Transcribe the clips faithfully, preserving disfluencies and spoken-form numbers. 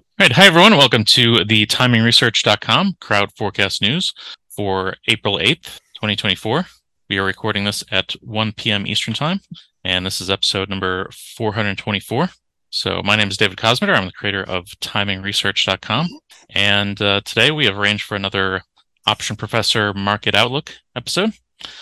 All right. Hi, everyone. Welcome to the timing research dot com crowd forecast news for April eighth, twenty twenty-four. We are recording this at one p m. Eastern Time, and this is episode number four hundred twenty-four. So my name is David Kosmeter. I'm the creator of timing research dot com. And uh, today we have arranged for another Option Professor Market Outlook episode.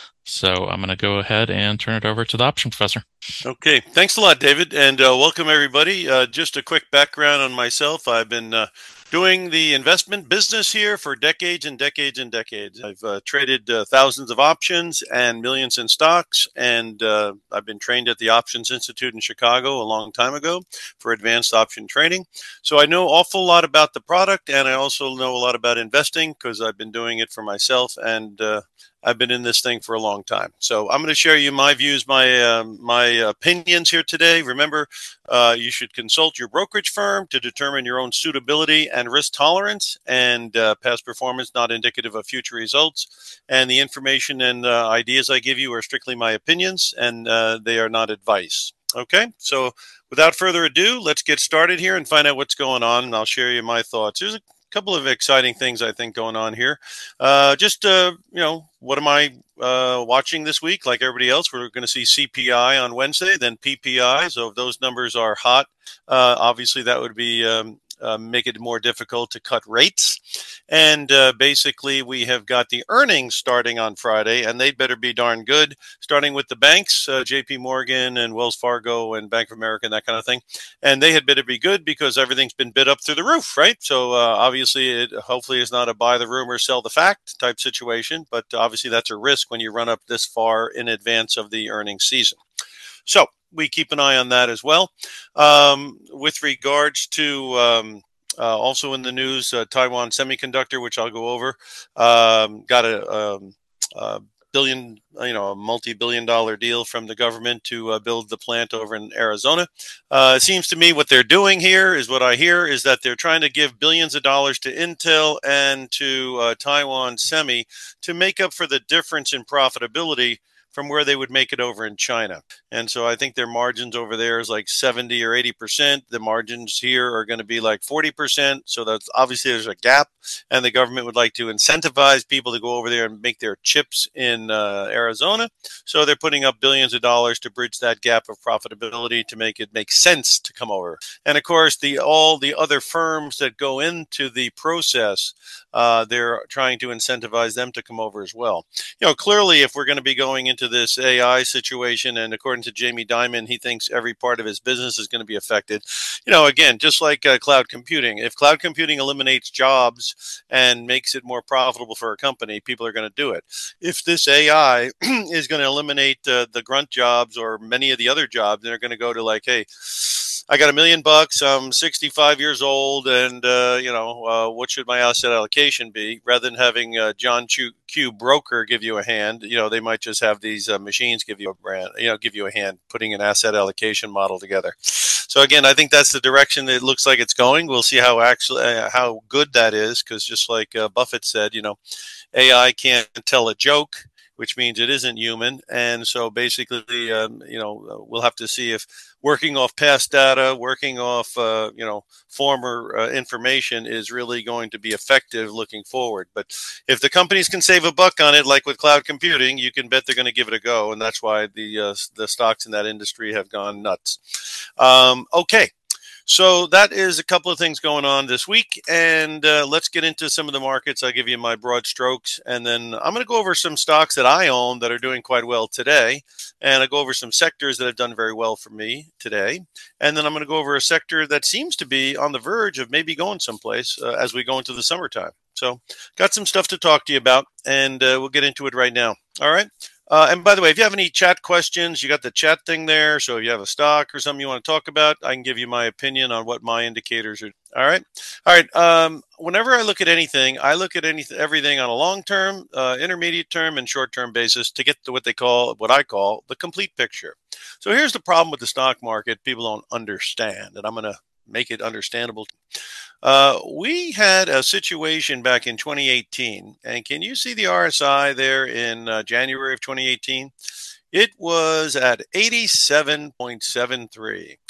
So I'm going to go ahead and turn it over to the Option Professor. Okay, thanks a lot, David, and uh, welcome everybody. Uh, just a quick background on myself. I've been uh, doing the investment business here for decades and decades and decades. I've uh, traded uh, thousands of options and millions in stocks, and uh, I've been trained at the Options Institute in Chicago a long time ago for advanced option trading. So I know an awful lot about the product, and I also know a lot about investing because I've been doing it for myself, and uh, I've been in this thing for a long time. So I'm going to share you my views, my um, my opinions here today. Remember, uh, you should consult your brokerage firm to determine your own suitability and risk tolerance, and uh, past performance not indicative of future results. And the information and uh, ideas I give you are strictly my opinions, and uh, they are not advice. Okay, so without further ado, let's get started here and find out what's going on, and I'll share you my thoughts. There's a couple of exciting things I think going on here. Uh, just, uh, you know, what am I uh, watching this week? Like everybody else, we're going to see C P I on Wednesday, then P P I. So if those numbers are hot, uh, obviously that would be um, uh, make it more difficult to cut rates. And uh, basically, we have got the earnings starting on Friday, and they better be darn good, starting with the banks, uh, J P Morgan and Wells Fargo and Bank of America and that kind of thing. And they had better be good because everything's been bid up through the roof, right? So uh, obviously, it hopefully is not a buy the rumor, sell the fact type situation, but obviously that's a risk when you run up this far in advance of the earnings season. So we keep an eye on that as well. Um, with regards to um, uh, also in the news, uh, Taiwan Semiconductor, which I'll go over, um, got a, um, a billion, you know, a multi-billion dollar deal from the government to uh, build the plant over in Arizona. Uh, it seems to me what they're doing here is what I hear is that they're trying to give billions of dollars to Intel and to uh, Taiwan Semi to make up for the difference in profitability from where they would make it over in China. And so I think their margins over there is like seventy or eighty percent. The margins here are going to be like forty percent. So that's obviously there's a gap, and the government would like to incentivize people to go over there and make their chips in uh, Arizona. So they're putting up billions of dollars to bridge that gap of profitability to make it make sense to come over. And of course, the all the other firms that go into the process, uh, they're trying to incentivize them to come over as well. You know, clearly, if we're going to be going into this A I situation, and according to Jamie Dimon, he thinks every part of his business is going to be affected. You know, again, just like uh, cloud computing, if cloud computing eliminates jobs and makes it more profitable for a company, people are going to do it. If this A I is going to eliminate uh, the grunt jobs or many of the other jobs, they're going to go to like, hey, I got a million bucks. I'm sixty-five years old, and uh, you know, uh, what should my asset allocation be? Rather than having uh, John Q, Q broker give you a hand, you know, they might just have these uh, machines give you a brand, you know, give you a hand putting an asset allocation model together. So again, I think that's the direction it looks like it's going. We'll see how actually uh, how good that is, because just like uh, Buffett said, you know, A I can't tell a joke, which means it isn't human. And so basically, um, you know, we'll have to see if working off past data, working off, uh, you know, former uh, information is really going to be effective looking forward. But if the companies can save a buck on it, like with cloud computing, you can bet they're going to give it a go. And that's why the uh, the stocks in that industry have gone nuts. Um, okay. So that is a couple of things going on this week, and uh, let's get into some of the markets. I'll give you my broad strokes, and then I'm going to go over some stocks that I own that are doing quite well today, and I'll go over some sectors that have done very well for me today, and then I'm going to go over a sector that seems to be on the verge of maybe going someplace uh, as we go into the summertime. So got some stuff to talk to you about, and uh, we'll get into it right now. All right. Uh, and by the way, if you have any chat questions, you got the chat thing there. So if you have a stock or something you want to talk about, I can give you my opinion on what my indicators are. All right. All right. Um, whenever I look at anything, I look at anything, everything on a long term, uh, intermediate term, and short term basis to get to what they call, what I call the complete picture. So here's the problem with the stock market. People don't understand, and I'm going to make it understandable. Uh, we had a situation back in twenty eighteen, and can you see the R S I there in uh, January of twenty eighteen? It was at eighty-seven point seven three.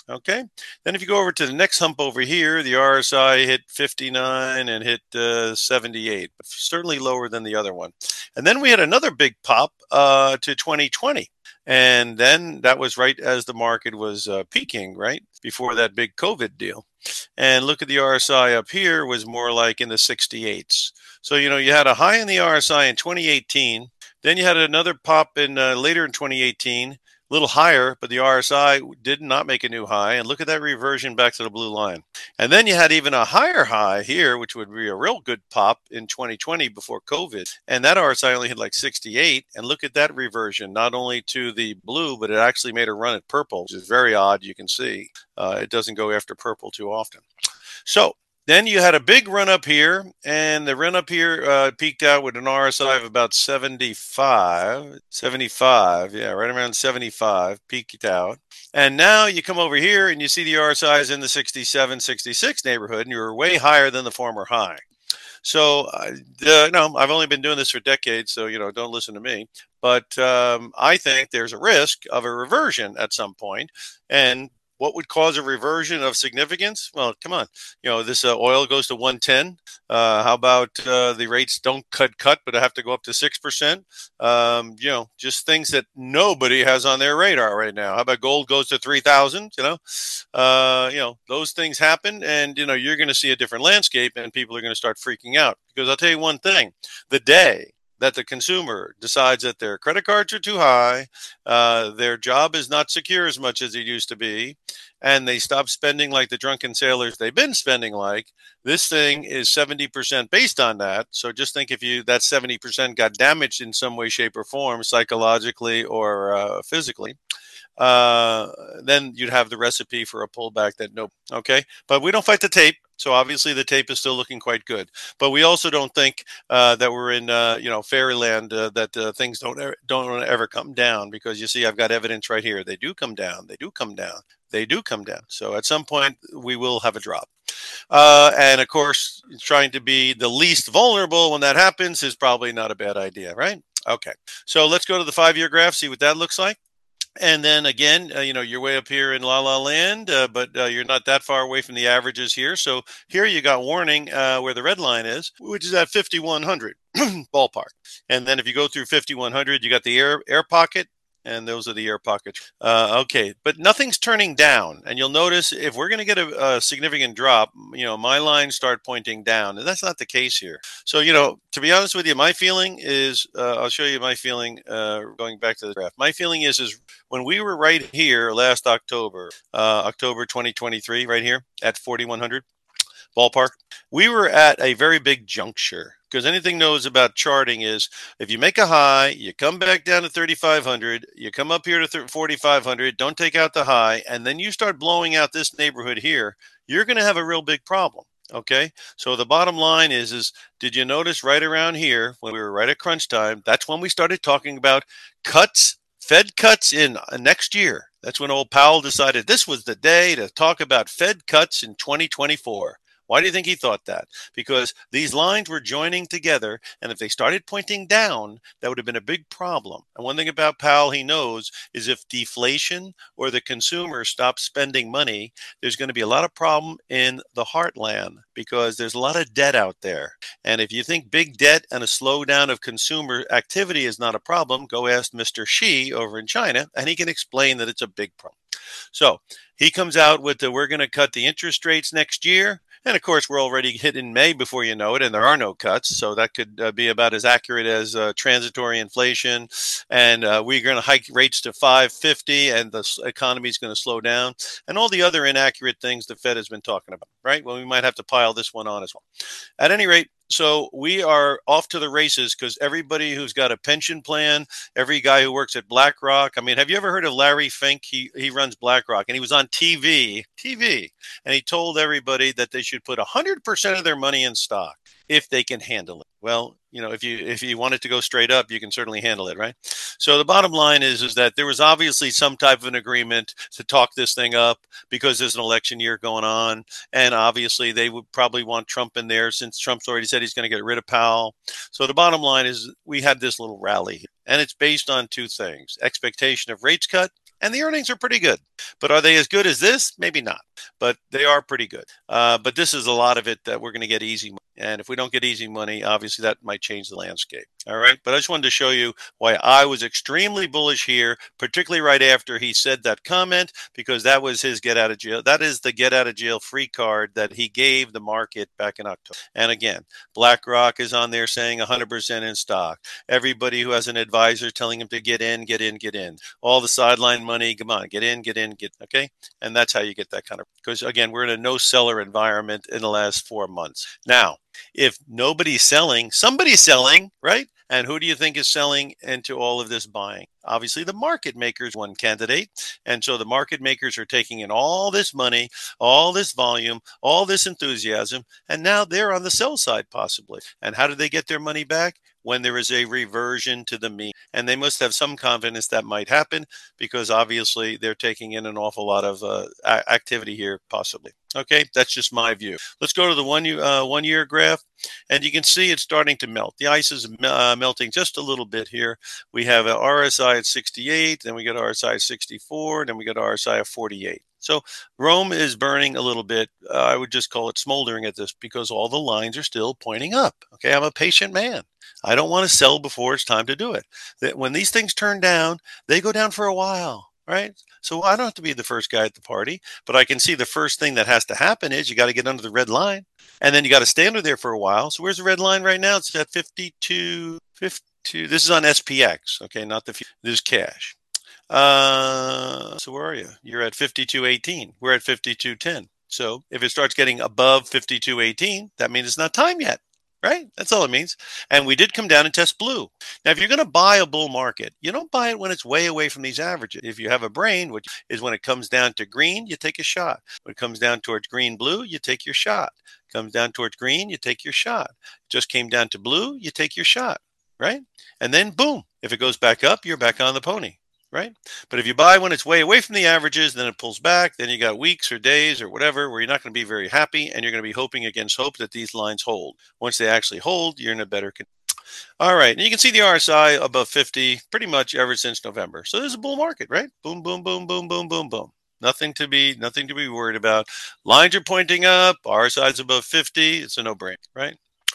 Okay. Then if you go over to the next hump over here, the R S I hit fifty-nine and hit uh, seventy-eight, but certainly lower than the other one. And then we had another big pop uh, to twenty twenty. And then that was right as the market was uh, peaking, right? Before that big COVID deal. And look at the R S I up here was more like in the sixty-eights. So, you know, you had a high in the R S I in twenty eighteen. Then you had another pop in uh, later in twenty eighteen. A little higher, but the R S I did not make a new high. And look at that reversion back to the blue line. And then you had even a higher high here, which would be a real good pop in twenty twenty before COVID. And that R S I only hit like sixty-eight. And look at that reversion, not only to the blue, but it actually made a run at purple, which is very odd. You can see uh, it doesn't go after purple too often. So then you had a big run up here, and the run up here uh, peaked out with an R S I of about seventy-five, seventy-five, yeah, right around seventy-five, peaked out. And now you come over here and you see the R S I is in the sixty-seven, sixty-six neighborhood, and you're way higher than the former high. So, uh, no, I've only been doing this for decades, so, you know, don't listen to me. But um, I think there's a risk of a reversion at some point, and what would cause a reversion of significance? Well, come on. You know, this uh, oil goes to one ten. Uh, how about uh, the rates don't cut, cut, but have to go up to six percent? Um, you know, just things that nobody has on their radar right now. How about gold goes to three thousand? You know, uh, you know, those things happen, and, you know, you're going to see a different landscape, and people are going to start freaking out. Because I'll tell you one thing, the day that the consumer decides that their credit cards are too high, uh, their job is not secure as much as it used to be, and they stop spending like the drunken sailors they've been spending like, this thing is seventy percent based on that. So just think if you that seventy percent got damaged in some way, shape, or form, psychologically or uh, physically, uh, then you'd have the recipe for a pullback that no, okay. But we don't fight the tape. So obviously the tape is still looking quite good, but we also don't think uh, that we're in, uh, you know, fairyland, uh, that uh, things don't ever, don't ever come down, because you see, I've got evidence right here. They do come down. They do come down. They do come down. So at some point we will have a drop. Uh, and of course, trying to be the least vulnerable when that happens is probably not a bad idea, right? Okay. So let's go to the five-year graph, see what that looks like. And then again, uh, you know, you're way up here in La La Land, uh, but uh, you're not that far away from the averages here. So here you got warning uh, where the red line is, which is at fifty-one hundred ballpark. And then if you go through fifty-one hundred, you got the air air pocket. And those are the air pockets. Uh, okay, but nothing's turning down. And you'll notice if we're going to get a, a significant drop, you know, my lines start pointing down. And that's not the case here. So, you know, to be honest with you, my feeling is, uh, I'll show you my feeling uh, going back to the graph. My feeling is, is when we were right here last October, uh, October twenty twenty-three, right here at forty-one hundred ballpark, we were at a very big juncture. Because anything knows about charting is if you make a high, you come back down to thirty-five hundred, you come up here to forty-five hundred, don't take out the high, and then you start blowing out this neighborhood here, you're going to have a real big problem. Okay, so the bottom line is, is did you notice right around here when we were right at crunch time, that's when we started talking about cuts, Fed cuts in next year. That's when old Powell decided this was the day to talk about Fed cuts in twenty twenty-four. Why do you think he thought that? Because these lines were joining together, and if they started pointing down, that would have been a big problem. And one thing about Powell he knows is if deflation or the consumer stops spending money, there's going to be a lot of problem in the heartland because there's a lot of debt out there. And if you think big debt and a slowdown of consumer activity is not a problem, go ask Mister Xi over in China, and he can explain that it's a big problem. So he comes out with the, we're going to cut the interest rates next year. And of course, we're already hit in May before you know it, and there are no cuts. So that could uh, be about as accurate as uh, transitory inflation. And uh, we're going to hike rates to five fifty, and the economy is going to slow down. And all the other inaccurate things the Fed has been talking about, right? Well, we might have to pile this one on as well. At any rate, so we are off to the races because everybody who's got a pension plan, every guy who works at BlackRock. I mean, have you ever heard of Larry Fink? He he runs BlackRock, and he was on T V, T V, and he told everybody that they should put one hundred percent of their money in stock if they can handle it. Well, you know, if you if you want it to go straight up, you can certainly handle it, right? So the bottom line is, is that there was obviously some type of an agreement to talk this thing up because there's an election year going on. And obviously they would probably want Trump in there since Trump's already said he's going to get rid of Powell. So the bottom line is we had this little rally, and it's based on two things: expectation of rates cut And the earnings are pretty good. But are they as good as this? Maybe not. But they are pretty good. Uh, but this is a lot of it that we're going to get easy money. And if we don't get easy money, obviously that might change the landscape. All right. But I just wanted to show you why I was extremely bullish here, particularly right after he said that comment, because that was his get out of jail. That is the get out of jail free card that he gave the market back in October. And again, BlackRock is on there saying one hundred percent in stock. Everybody who has an advisor telling him to get in, get in, get in. All the sideline money, come on, get in, get in, get, okay? And that's how you get that kind of, because again, we're in a no seller environment in the last four months. Now, if nobody's selling, somebody's selling, right? And who do you think is selling into all of this buying? Obviously, the market makers, one candidate. And so the market makers are taking in all this money, all this volume, all this enthusiasm, and now they're on the sell side possibly. And how do they get their money back? When there is a reversion to the mean. And they must have some confidence that might happen because obviously they're taking in an awful lot of uh, activity here possibly. Okay, that's just my view. Let's go to the one, uh, one year graph, and you can see it's starting to melt. The ice is uh, melting just a little bit here. We have a R S I at sixty-eight, then we got R S I at sixty-four, then we got R S I at forty-eight. So Rome is burning a little bit. Uh, I would just call it smoldering at this because all the lines are still pointing up. Okay, I'm a patient man. I don't want to sell before it's time to do it. That when these things turn down, they go down for a while, right? So I don't have to be the first guy at the party, but I can see the first thing that has to happen is you got to get under the red line, and then you got to stay under there for a while. So where's the red line right now? It's at fifty-two, fifty-two. This is on S P X, okay, not the, this is cash. Uh, so where are you? You're at fifty-two eighteen. We're at fifty-two ten. So if it starts getting above fifty-two eighteen, that means it's not time yet. Right? That's all it means. And we did come down and test blue. Now, if you're going to buy a bull market, you don't buy it when it's way away from these averages. If you have a brain, which is when it comes down to green, you take a shot. When it comes down towards green, blue, you take your shot. Comes down towards green, you take your shot. Just came down to blue, you take your shot. Right? And then boom, if it goes back up, you're back on the pony. Right? But if you buy when it's way away from the averages, then it pulls back, then you got weeks or days or whatever where you're not going to be very happy, and you're going to be hoping against hope that these lines hold. Once they actually hold, you're in a better condition. All right, and you can see the R S I above fifty pretty much ever since November. So there's a bull market, right? Boom, boom, boom, boom, boom, boom, boom. Nothing to be nothing to be worried about. Lines are pointing up, R S I is above fifty. It's a no-brainer, right?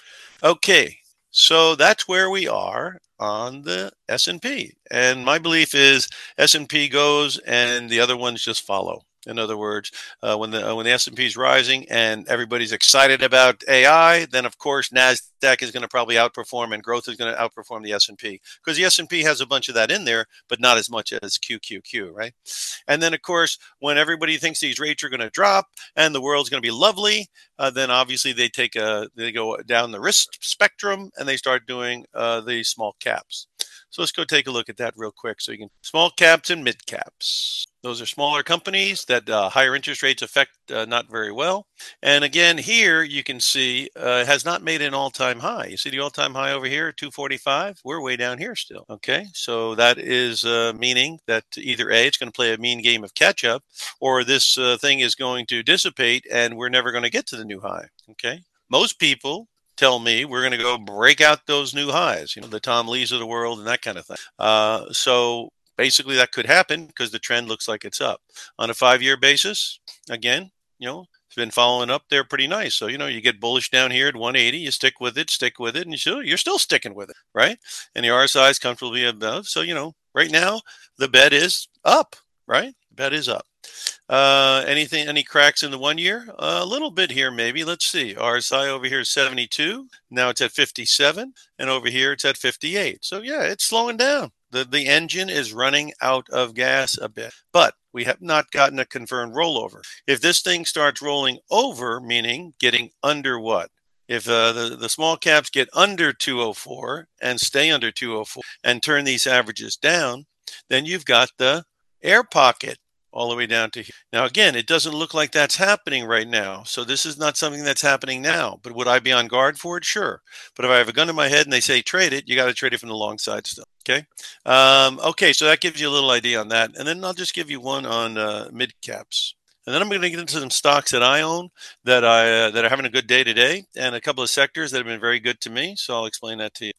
Okay. So that's where we are on the S and P. And my belief is S and P goes and the other ones just follow. In other words, uh, when the uh, when the S and P is rising and everybody's excited about A I, then of course NASDAQ is going to probably outperform and growth is going to outperform the S and P because the S and P has a bunch of that in there, but not as much as Q Q Q, right? And then of course, when everybody thinks these rates are going to drop and the world's going to be lovely, uh, then obviously they take a they go down the risk spectrum and they start doing uh, the small caps. So let's go take a look at that real quick. So you can small caps and mid caps. Those are smaller companies that uh, higher interest rates affect uh, not very well. And again, here you can see uh, it has not made an all-time high. You see the all-time high over here, two forty-five. We're way down here still. Okay, so that is uh, meaning that either A, it's going to play a mean game of catch-up, or this uh, thing is going to dissipate and we're never going to get to the new high. Okay, most people tell me we're going to go break out those new highs, you know, the Tom Lees of the world and that kind of thing. Uh, so basically that could happen because the trend looks like it's up. On a five-year basis, again, you know, it's been following up there pretty nice. So, you know, you get bullish down here at one eighty, you stick with it, stick with it, and you're still sticking with it, right? And the R S I is comfortably above. So, you know, right now the bet is up, right? The bet is up. Uh, anything, any cracks in the one year? Uh, a little bit here, maybe. Let's see. R S I over here is seventy-two. Now it's at fifty-seven. And over here it's at fifty-eight. So yeah, it's slowing down. The, the engine is running out of gas a bit, but we have not gotten a confirmed rollover. If this thing starts rolling over, meaning getting under what? If uh, the, the small caps get under two oh four and stay under two oh four and turn these averages down, then you've got the air pocket all the way down to here. Now, again, it doesn't look like that's happening right now. So this is not something that's happening now. But would I be on guard for it? Sure. But if I have a gun in my head and they say trade it, you got to trade it from the long side still. Okay. Um, okay. So that gives you a little idea on that. And then I'll just give you one on uh, mid caps. And then I'm going to get into some stocks that I own that I uh, that are having a good day today, and a couple of sectors that have been very good to me. So I'll explain that to you.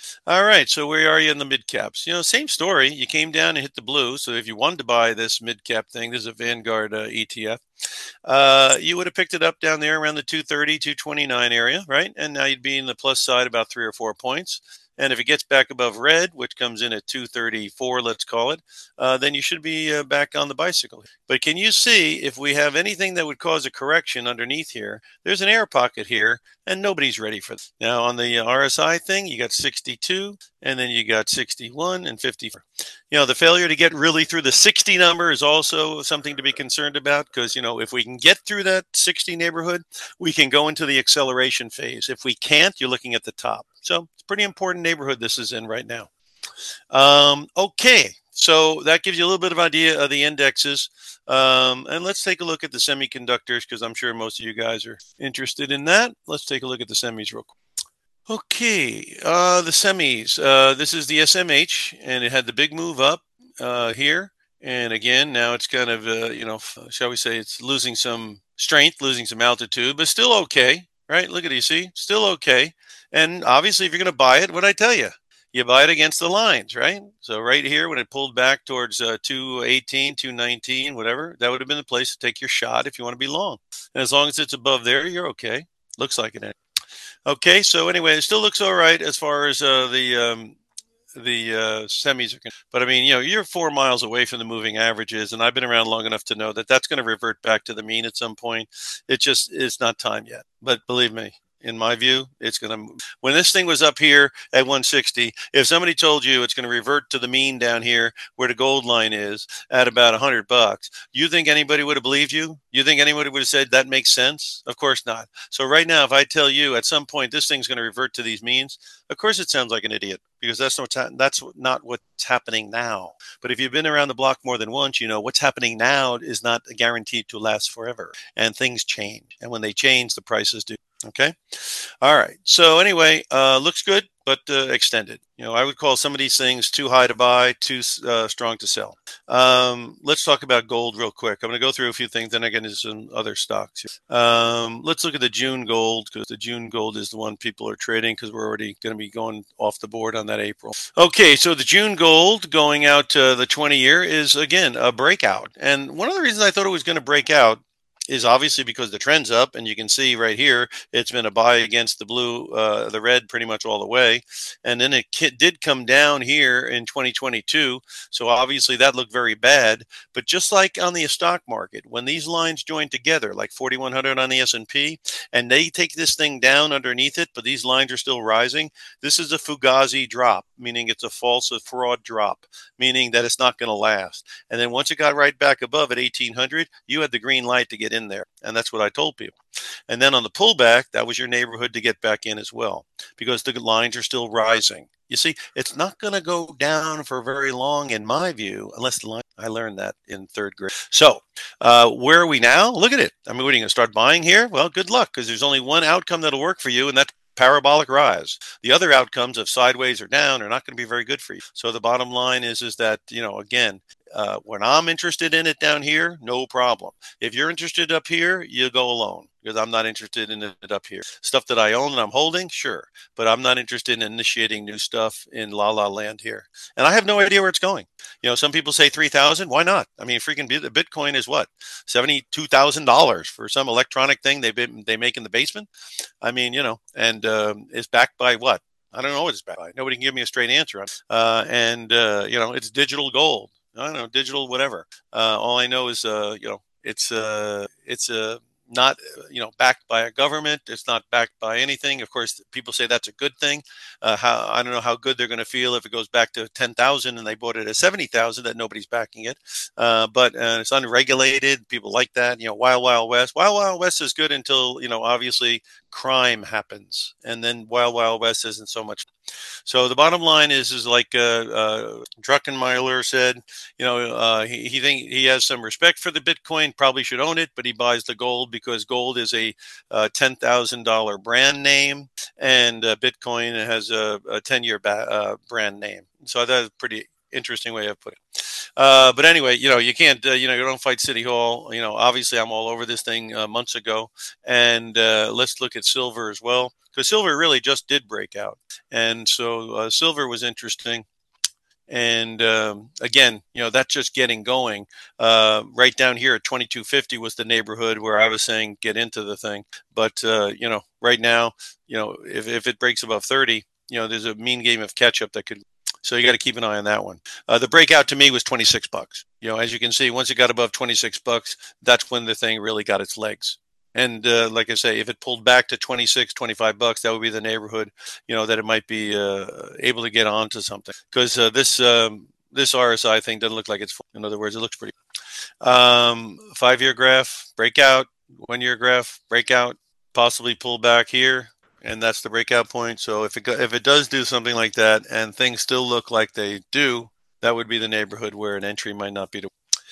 All right, so where are you in the mid caps? You know, same story. You came down and hit the blue. So if you wanted to buy this mid cap thing, this is a Vanguard uh, E T F. Uh, you would have picked it up down there around the two thirty, two twenty-nine area, right? And now you'd be in the plus side about three or four points. And if it gets back above red, which comes in at two thirty-four, let's call it, uh, then you should be uh, back on the bicycle. But can you see if we have anything that would cause a correction underneath here? There's an air pocket here, and nobody's ready for this. Now, on the R S I thing, you got sixty-two, and then you got sixty-one and fifty-four. You know, the failure to get really through the sixty number is also something to be concerned about because, you know, if we can get through that sixty neighborhood, we can go into the acceleration phase. If we can't, you're looking at the top. So it's a pretty important neighborhood this is in right now. Um, okay, so that gives you a little bit of idea of the indexes. Um, and let's take a look at the semiconductors because I'm sure most of you guys are interested in that. Let's take a look at the semis real quick. Okay, uh, the semis. Uh, this is the S M H, and it had the big move up uh, here. And again, now it's kind of, uh, you know, shall we say it's losing some strength, losing some altitude, but still okay, right? Look at it, you see? Still okay. And obviously, if you're going to buy it, what'd I tell you? You buy it against the lines, right? So right here, when it pulled back towards uh, two eighteen, two nineteen, whatever, that would have been the place to take your shot if you want to be long. And as long as it's above there, you're okay. Looks like it. Okay, so anyway, it still looks all right as far as uh, the um, the uh, semis are concerned. But I mean, you know, you're four miles away from the moving averages, and I've been around long enough to know that that's going to revert back to the mean at some point. It just it's not time yet. But believe me, in my view, it's going to move. When this thing was up here at one sixty, if somebody told you it's going to revert to the mean down here where the gold line is at about one hundred bucks, you think anybody would have believed you? You think anybody would have said that makes sense? Of course not. So right now, if I tell you at some point this thing's going to revert to these means, of course it sounds like an idiot because that's not that's not what's happening now. But if you've been around the block more than once, you know what's happening now is not guaranteed to last forever, and things change. And when they change, the prices do. Okay. All right. So anyway, uh, looks good, but uh, extended. You know, I would call some of these things too high to buy, too uh, strong to sell. Um, let's talk about gold real quick. I'm going to go through a few things, then I get into some other stocks. Um, let's look at the June gold because the June gold is the one people are trading because we're already going to be going off the board on that April. Okay, so the June gold going out to the twenty year is, again, a breakout. And one of the reasons I thought it was going to break out is obviously because the trend's up, and you can see right here it's been a buy against the blue, uh, the red pretty much all the way, and then it did come down here in twenty twenty-two, so obviously that looked very bad. But just like on the stock market, when these lines join together, like forty-one hundred on the S and P, and they take this thing down underneath it, but these lines are still rising, this is a Fugazi drop, meaning it's a false a fraud drop, meaning that it's not going to last. And then once it got right back above at eighteen hundred, you had the green light to get in there. And that's what I told people. And then on the pullback, that was your neighborhood to get back in as well, because the lines are still rising. You see, it's not going to go down for very long, in my view, unless the line. I learned that in third grade. So uh, where are we now? Look at it. I mean, what are you going to start buying here? Well, good luck, because there's only one outcome that'll work for you, and that's parabolic rise. The other outcomes of sideways or down are not going to be very good for you. So the bottom line is, is that, you know, again, uh, when I'm interested in it down here, no problem. If you're interested up here, you go alone, because I'm not interested in it up here. Stuff that I own and I'm holding, sure, but I'm not interested in initiating new stuff in la la land here. And I have no idea where it's going. You know, some people say three thousand. Why not? I mean, freaking Bitcoin is what? seventy-two thousand dollars for some electronic thing they they make in the basement. I mean, you know, and um, it's backed by what? I don't know what it's backed by. Nobody can give me a straight answer on it. Uh, and, uh, you know, it's digital gold. I don't know, digital, whatever. Uh, all I know is, uh, you know, it's uh, it's uh, not, you know, backed by a government. It's not backed by anything. Of course, people say that's a good thing. Uh, how I don't know how good they're going to feel if it goes back to ten thousand and they bought it at seventy thousand, that nobody's backing it. Uh, but uh, it's unregulated. People like that. You know, Wild Wild West. Wild Wild West is good until, you know, obviously crime happens, and then Wild Wild West isn't so much. So the bottom line is, is like uh, uh, Druckenmiller said, you know, uh, he he think he has some respect for the Bitcoin, probably should own it, but he buys the gold because gold is a uh, ten thousand dollar brand name, and uh, Bitcoin has a ten year ba- uh, brand name. So that's pretty interesting way of putting it. Uh, but anyway, you know, you can't, uh, you know, you don't fight City Hall. You know, obviously I'm all over this thing uh, months ago. And uh, let's look at silver as well, because silver really just did break out. And so uh, silver was interesting. And um, again, you know, that's just getting going. Uh, right down here at twenty-two fifty was the neighborhood where I was saying get into the thing. But, uh, you know, right now, you know, if, if it breaks above thirty, you know, there's a mean game of catch up that could. So you got to keep an eye on that one. Uh, the breakout to me was twenty-six bucks. You know, as you can see, once it got above twenty-six bucks, that's when the thing really got its legs. And uh, like I say, if it pulled back to twenty-six, twenty-five bucks, that would be the neighborhood, you know, that it might be uh, able to get onto something. Because uh, this um, this R S I thing doesn't look like it's full. In other words, it looks pretty. Um, five-year graph, breakout, one-year graph, breakout, possibly pull back here. And that's the breakout point. So if it if it does do something like that and things still look like they do, that would be the neighborhood where an entry might not be. To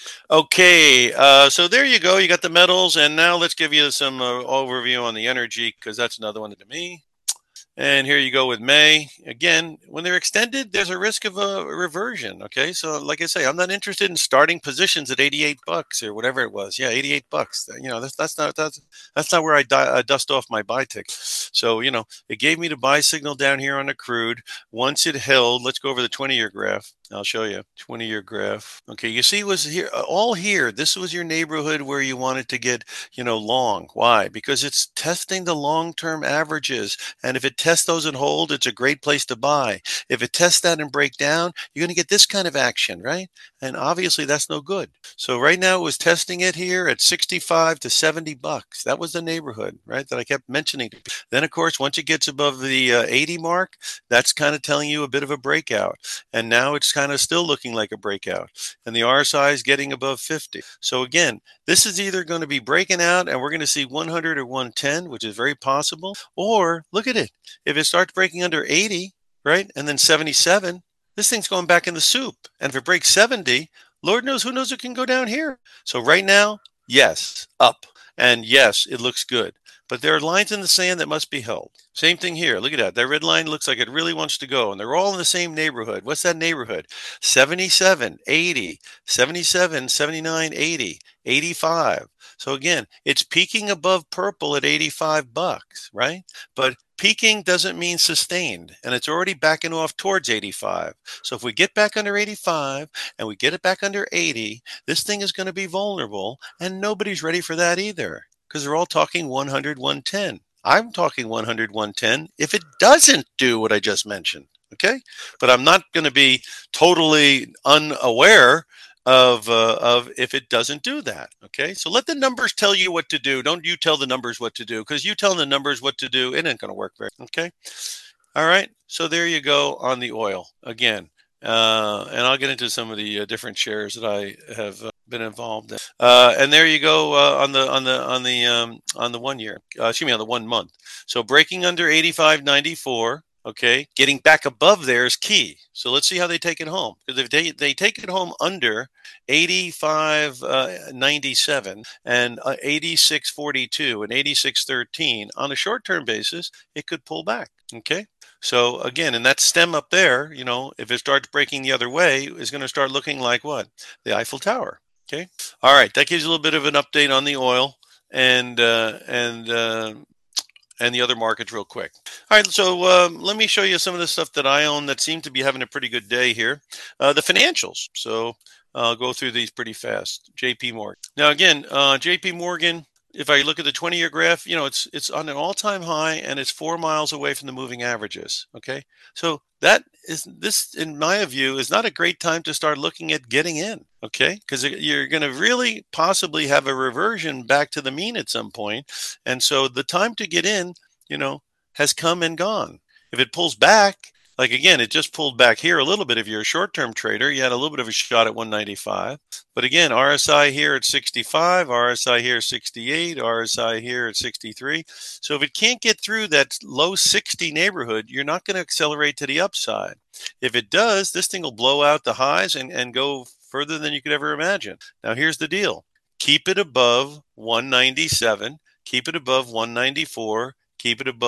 Okay, uh, so there you go. You got the metals, and now let's give you some uh, overview on the energy, because that's another one to me. And here you go with May. Again, when they're extended, there's a risk of a reversion. Okay, so like I say, I'm not interested in starting positions at eighty-eight bucks or whatever it was. Yeah, eighty-eight bucks. You know, that's that's not that's that's not where I di- uh, dust off my buy tick. So you know, it gave me the buy signal down here on the crude. Once it held, let's go over the twenty-year graph. I'll show you twenty-year graph. Okay, you see, it was here all here. This was your neighborhood where you wanted to get, you know, long. Why? Because it's testing the long-term averages, and if it tests those and hold, it's a great place to buy. If it tests that and break down, you're going to get this kind of action, right? And obviously, that's no good. So right now, it was testing it here at sixty-five to seventy bucks. That was the neighborhood, right? That I kept mentioning. Then, of course, once it gets above the uh, eighty mark, that's kind of telling you a bit of a breakout. And now it's kind of still looking like a breakout. And the R S I is getting above fifty. So again, this is either going to be breaking out and we're going to see one hundred or one ten, which is very possible. Or look at it. If it starts breaking under eighty, right, and then seventy-seven, this thing's going back in the soup. And if it breaks seventy, Lord knows, who knows it can go down here. So right now, yes, up. And yes, it looks good. But there are lines in the sand that must be held. Same thing here. Look at that. That red line looks like it really wants to go. And they're all in the same neighborhood. What's that neighborhood? seventy-seven, eighty, seventy-seven, seventy-nine, eighty, eighty-five. So again, it's peaking above purple at eighty-five bucks, right? But peaking doesn't mean sustained. And it's already backing off towards eighty-five. So if we get back under eighty-five and we get it back under eighty, this thing is going to be vulnerable. And nobody's ready for that either, because they're all talking one hundred, one ten. I'm talking one hundred, one ten if it doesn't do what I just mentioned, okay? But I'm not going to be totally unaware of uh, of if it doesn't do that, okay? So let the numbers tell you what to do. Don't you tell the numbers what to do, because you tell the numbers what to do, it ain't going to work very, okay? All right, so there you go on the oil again. Uh, and I'll get into some of the uh, different shares that I have uh, been involved in. Uh, and there you go uh, on the on the on the um, on the one year. Uh, excuse me, on the one month. So breaking under eighty-five ninety-four. Okay, getting back above there is key. So let's see how they take it home. Because if they, they take it home under eighty-five ninety-seven and uh, eighty-six forty-two and eighty-six thirteen on a short-term basis, it could pull back. Okay. So again, and that stem up there, you know, if it starts breaking the other way, is going to start looking like what? The Eiffel Tower. Okay. All right. That gives you a little bit of an update on the oil and uh, and uh, and the other markets real quick. All right. So um, let me show you some of the stuff that I own that seem to be having a pretty good day here. Uh, the financials. So I'll go through these pretty fast. J P Morgan. Now again, uh, J P Morgan. If I look at the twenty-year graph, you know, it's it's on an all-time high and it's four miles away from the moving averages. Okay, so that is this, in my view, is not a great time to start looking at getting in. Okay, because you're going to really possibly have a reversion back to the mean at some point, and so the time to get in, you know, has come and gone. If it pulls back, like again, it just pulled back here a little bit. If you're a short-term trader, you had a little bit of a shot at one ninety-five. But again, R S I here at sixty-five, R S I here at sixty-eight, R S I here at sixty-three. So if it can't get through that low sixty neighborhood, you're not going to accelerate to the upside. If it does, this thing will blow out the highs and, and go further than you could ever imagine. Now, here's the deal. Keep it above one ninety-seven. Keep it above one ninety-four. Keep it above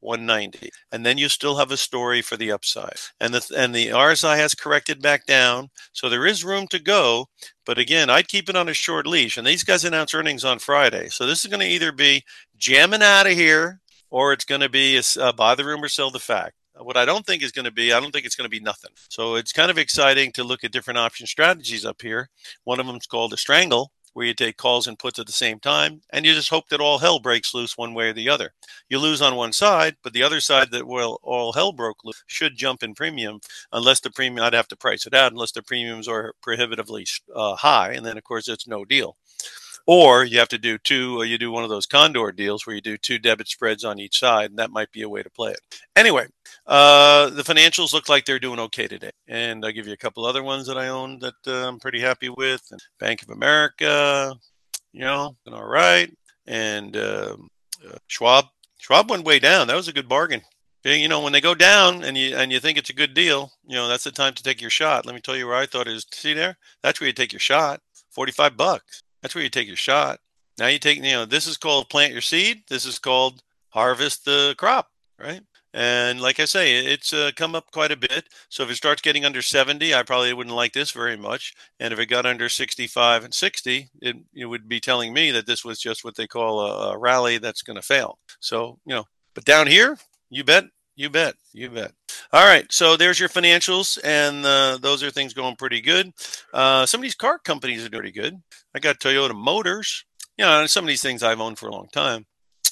one ninety. And then you still have a story for the upside. And the and the R S I has corrected back down. So there is room to go. But again, I'd keep it on a short leash. And these guys announce earnings on Friday. So this is going to either be jamming out of here, or it's going to be a, uh, buy the rumor, sell the fact. What I don't think is going to be, I don't think it's going to be nothing. So it's kind of exciting to look at different option strategies up here. One of them is called a strangle, where you take calls and puts at the same time, and you just hope that all hell breaks loose one way or the other. You lose on one side, but the other side that will all hell broke loose should jump in premium, unless the premium, I'd have to price it out, unless the premiums are prohibitively uh, high, and then of course it's no deal. Or you have to do two, uh, you do one of those condor deals where you do two debit spreads on each side, and that might be a way to play it. Anyway, uh, the financials look like they're doing okay today. And I'll give you a couple other ones that I own that uh, I'm pretty happy with. And Bank of America, you know, and all right. And uh, uh, Schwab, Schwab went way down. That was a good bargain. You know, when they go down and you and you think it's a good deal, you know, that's the time to take your shot. Let me tell you where I thought it is. See there? That's where you take your shot. forty-five bucks. That's where you take your shot. Now you take, you know, this is called plant your seed. This is called harvest the crop, right? And like I say, it's uh, come up quite a bit. So if it starts getting under seventy, I probably wouldn't like this very much. And if it got under sixty-five and sixty, it, it would be telling me that this was just what they call a, a rally that's going to fail. So, you know, but down here, you bet. You bet. You bet. All right. So there's your financials. And uh, those are things going pretty good. Uh, some of these car companies are pretty good. I got Toyota Motors. You know, some of these things I've owned for a long time.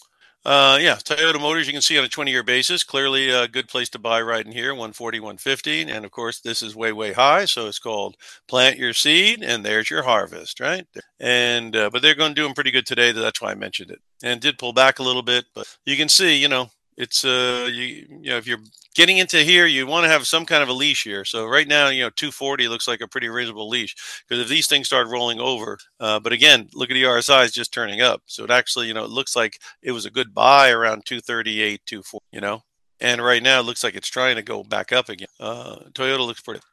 Uh, yeah, Toyota Motors, you can see on a twenty-year basis, clearly a good place to buy right in here, one forty, one fifty. And of course, this is way, way high. So it's called plant your seed, and there's your harvest, right? And uh, but they're going to do them pretty good today. That's why I mentioned it. And it did pull back a little bit, but you can see, you know, it's uh you you know if you're getting into here, you want to have some kind of a leash here. So right now, you know, two forty looks like a pretty reasonable leash, because if these things start rolling over, uh, but again, look at the R S I is just turning up. So it actually, you know, it looks like it was a good buy around two thirty-eight, two forty, you know, and right now it looks like it's trying to go back up again. Uh, Toyota looks pretty,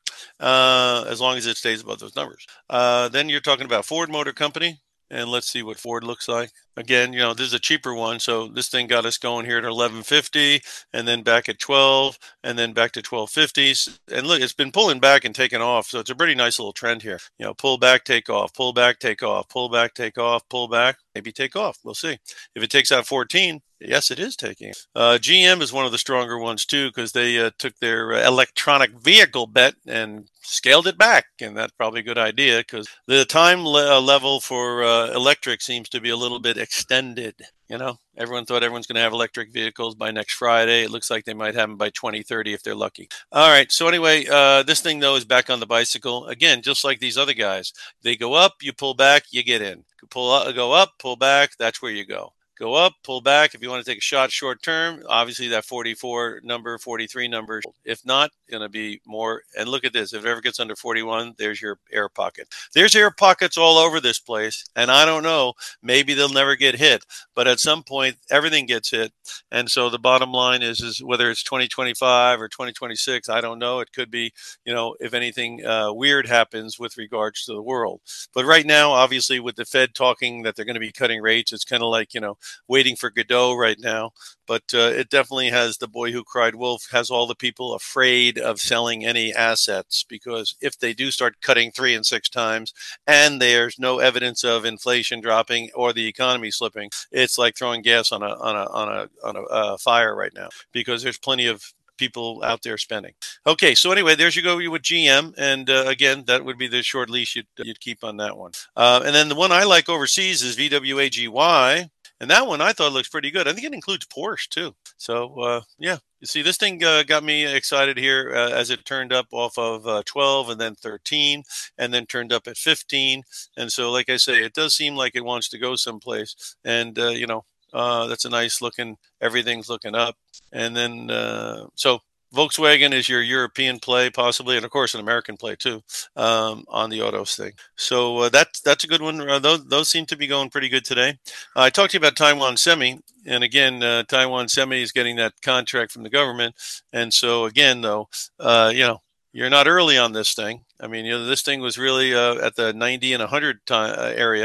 uh, as long as it stays above those numbers. Uh, then you're talking about Ford Motor Company. And let's see what Ford looks like. Again, you know, this is a cheaper one. So this thing got us going here at eleven fifty, and then back at twelve, and then back to twelve fifties. And look, it's been pulling back and taking off. So it's a pretty nice little trend here. You know, pull back, take off, pull back, take off, pull back, take off, pull back, maybe take off. We'll see. If it takes out fourteen, yes, it is taking. Uh, G M is one of the stronger ones too, because they uh, took their uh, electronic vehicle bet and scaled it back, and that's probably a good idea, because the time le- level for uh, electric seems to be a little bit extended. You know, everyone thought everyone's going to have electric vehicles by next Friday. It looks like they might have them by twenty thirty if they're lucky. All right. So anyway, uh, this thing, though, is back on the bicycle. Again, just like these other guys. They go up, you pull back, you get in. Pull up, go up, pull back, that's where you go. Go up, pull back. If you want to take a shot short term, obviously that forty-four number, forty-three number. If not, going to be more. And look at this. If it ever gets under forty-one, there's your air pocket. There's air pockets all over this place. And I don't know, maybe they'll never get hit. But at some point, everything gets hit. And so the bottom line is, is whether it's twenty twenty-five or twenty twenty-six, I don't know. It could be, you know, if anything uh, weird happens with regards to the world. But right now, obviously, with the Fed talking that they're going to be cutting rates, it's kind of like, you know, waiting for Godot right now. But uh, it definitely has the boy who cried wolf, has all the people afraid of selling any assets, because if they do start cutting three and six times and there's no evidence of inflation dropping or the economy slipping, it's like throwing gas on a on a on a on a uh, fire right now, because there's plenty of people out there spending. Okay, so anyway, there's you go with G M, and uh, again, that would be the short leash you'd, you'd keep on that one. Uh, and then the one I like overseas is V W A G Y. And that one I thought looks pretty good. I think it includes Porsche too. So uh, yeah, you see, this thing uh, got me excited here uh, as it turned up off of uh, twelve and then thirteen, and then turned up at fifteen. And so, like I say, it does seem like it wants to go someplace. And uh, you know, uh, that's a nice looking. Everything's looking up. And then uh, so. Volkswagen is your European play, possibly, and of course an American play too, um, on the autos thing. So uh, that's that's a good one. Uh, those those seem to be going pretty good today. Uh, I talked to you about Taiwan Semi, and again, uh, Taiwan Semi is getting that contract from the government, and so again, though, uh, you know, you're not early on this thing. I mean, you know, this thing was really uh, at the ninety and one hundred time, uh, area.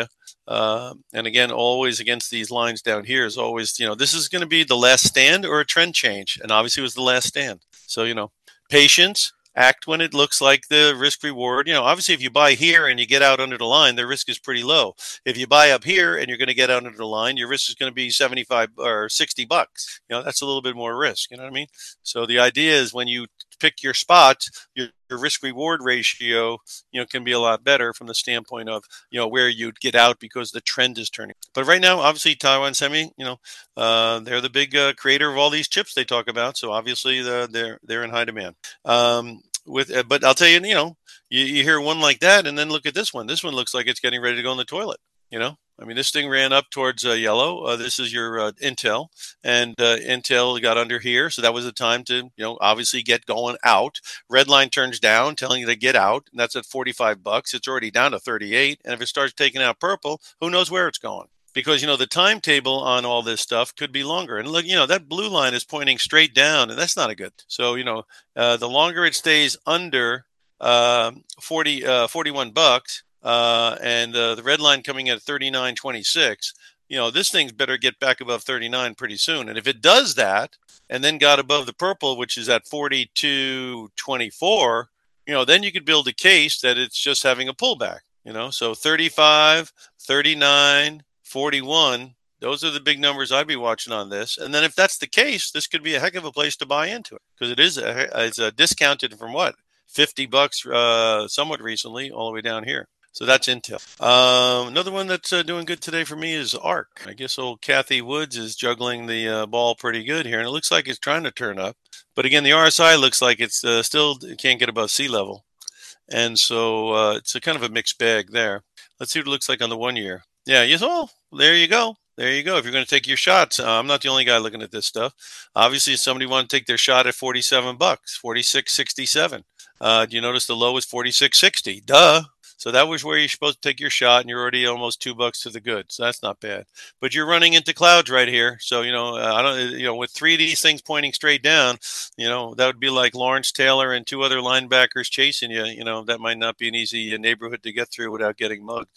Uh, and again, always against these lines down here is always, you know, this is going to be the last stand or a trend change. And obviously it was the last stand. So, you know, patience, act when it looks like the risk reward. You know, obviously if you buy here and you get out under the line, the risk is pretty low. If you buy up here and you're going to get out under the line, your risk is going to be seventy-five or sixty bucks. You know, that's a little bit more risk. You know what I mean? So the idea is when you pick your spots, your, your risk reward ratio, you know, can be a lot better from the standpoint of, you know, where you'd get out because the trend is turning. But right now, obviously, Taiwan Semi, you know, uh, they're the big uh, creator of all these chips they talk about. So obviously, the, they're they're in high demand. Um, with, uh, but I'll tell you, you know, you, you hear one like that, and then look at this one. This one looks like it's getting ready to go in the toilet. You know, I mean, this thing ran up towards uh, yellow. Uh, this is your uh, Intel, and uh, Intel got under here, so that was the time to, you know, obviously get going out. Red line turns down, telling you to get out, and that's at forty-five bucks. It's already down to thirty-eight, and if it starts taking out purple, who knows where it's going? Because, you know, the timetable on all this stuff could be longer. And look, you know, that blue line is pointing straight down, and that's not a good. So, you know, uh, the longer it stays under uh, forty, uh, forty-one bucks, uh, and uh, the red line coming at thirty-nine twenty-six, you know, this thing's better get back above thirty-nine pretty soon. And if it does that, and then got above the purple, which is at forty-two twenty-four, you know, then you could build a case that it's just having a pullback, you know, so thirty-five, thirty-nine, forty-one, those are the big numbers I'd be watching on this. And then if that's the case, this could be a heck of a place to buy into it, because it is a, it's a discounted from what, fifty bucks uh, somewhat recently, all the way down here. So that's Intel. Um, another one that's uh, doing good today for me is ARK. I guess old Kathy Woods is juggling the uh, ball pretty good here, and it looks like it's trying to turn up. But again, the R S I looks like it's uh, still it can't get above sea level. And so uh, it's a kind of a mixed bag there. Let's see what it looks like on the one year. Yeah, yes, oh, there you go. There you go. If you're going to take your shots, uh, I'm not the only guy looking at this stuff. Obviously, if somebody want to take their shot at forty-seven bucks, forty-six sixty-seven. Uh, do you notice the low is forty-six sixty? Duh. So that was where you're supposed to take your shot, and you're already almost two bucks to the good. So that's not bad. But you're running into clouds right here. So, you know, uh, I don't, you know, with three of these things pointing straight down, you know, that would be like Lawrence Taylor and two other linebackers chasing you. You know, that might not be an easy neighborhood to get through without getting mugged.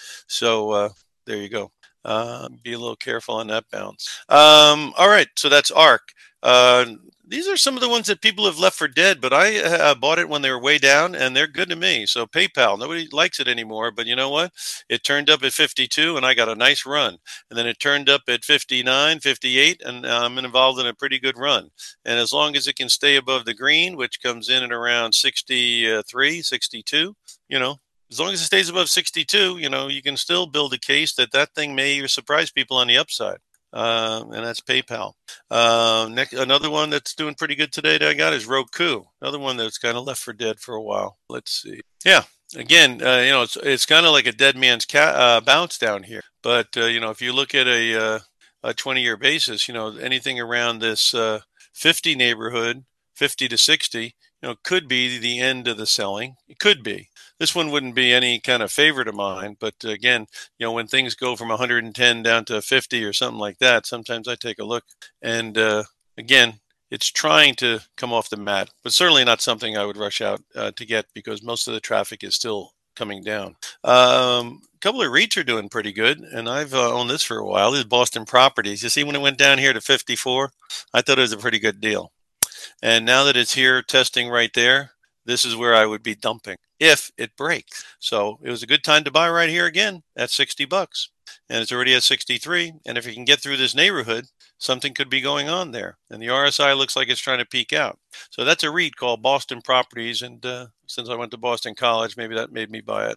So uh, there you go. Uh, be a little careful on that bounce. Um, all right. So that's ARK. Uh, these are some of the ones that people have left for dead, but I uh, bought it when they were way down, and they're good to me. So PayPal, nobody likes it anymore, but you know what? It turned up at fifty-two, and I got a nice run. And then it turned up at fifty-nine, fifty-eight, and I'm involved in a pretty good run. And as long as it can stay above the green, which comes in at around sixty-three, sixty-two, you know, as long as it stays above sixty-two, you know, you can still build a case that that thing may surprise people on the upside. Uh, and that's PayPal. Uh, next, another one that's doing pretty good today that I got is Roku. Another one that's kind of left for dead for a while. Let's see. Yeah. Again, uh, you know, it's it's kind of like a dead man's cat, uh, bounce down here. But, uh, you know, if you look at a, uh, a twenty-year basis, you know, anything around this uh, fifty neighborhood, fifty to sixty, you know, could be the end of the selling. It could be. This one wouldn't be any kind of favorite of mine, but again, you know, when things go from one hundred ten down to fifty or something like that, sometimes I take a look. And uh, again, it's trying to come off the mat, but certainly not something I would rush out uh, to get, because most of the traffic is still coming down. Um, a couple of REITs are doing pretty good, and I've uh, owned this for a while. This is Boston Properties. You see, when it went down here to fifty-four, I thought it was a pretty good deal. And now that it's here testing right there, this is where I would be dumping if it breaks. So it was a good time to buy right here again at sixty bucks. And it's already at sixty-three. And if you can get through this neighborhood, something could be going on there. And the R S I looks like it's trying to peak out. So that's a REIT called Boston Properties. And uh, since I went to Boston College, maybe that made me buy it.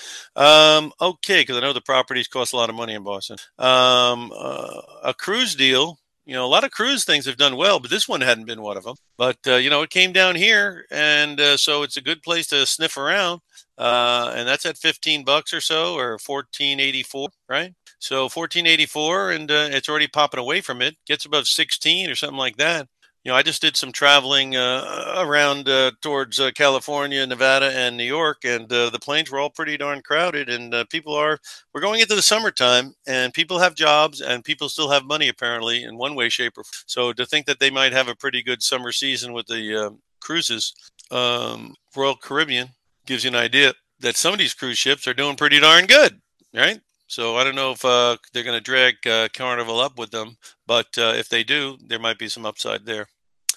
Um, okay, because I know the properties cost a lot of money in Boston. Um, uh, a cruise deal. You know, a lot of cruise things have done well, but this one hadn't been one of them. But, uh, you know, it came down here, and uh, so it's a good place to sniff around. Uh, and that's at fifteen bucks or so, or fourteen eighty-four, right? So fourteen eighty-four, and uh, it's already popping away from it. Gets above sixteen or something like that. You know, I just did some traveling uh, around uh, towards uh, California, Nevada, and New York, and uh, the planes were all pretty darn crowded. And uh, people are, we're going into the summertime, and people have jobs, and people still have money, apparently, in one way, shape, or form. So to think that they might have a pretty good summer season with the uh, cruises, um, Royal Caribbean gives you an idea that some of these cruise ships are doing pretty darn good, right? So I don't know if uh, they're going to drag uh, Carnival up with them, but uh, if they do, there might be some upside there.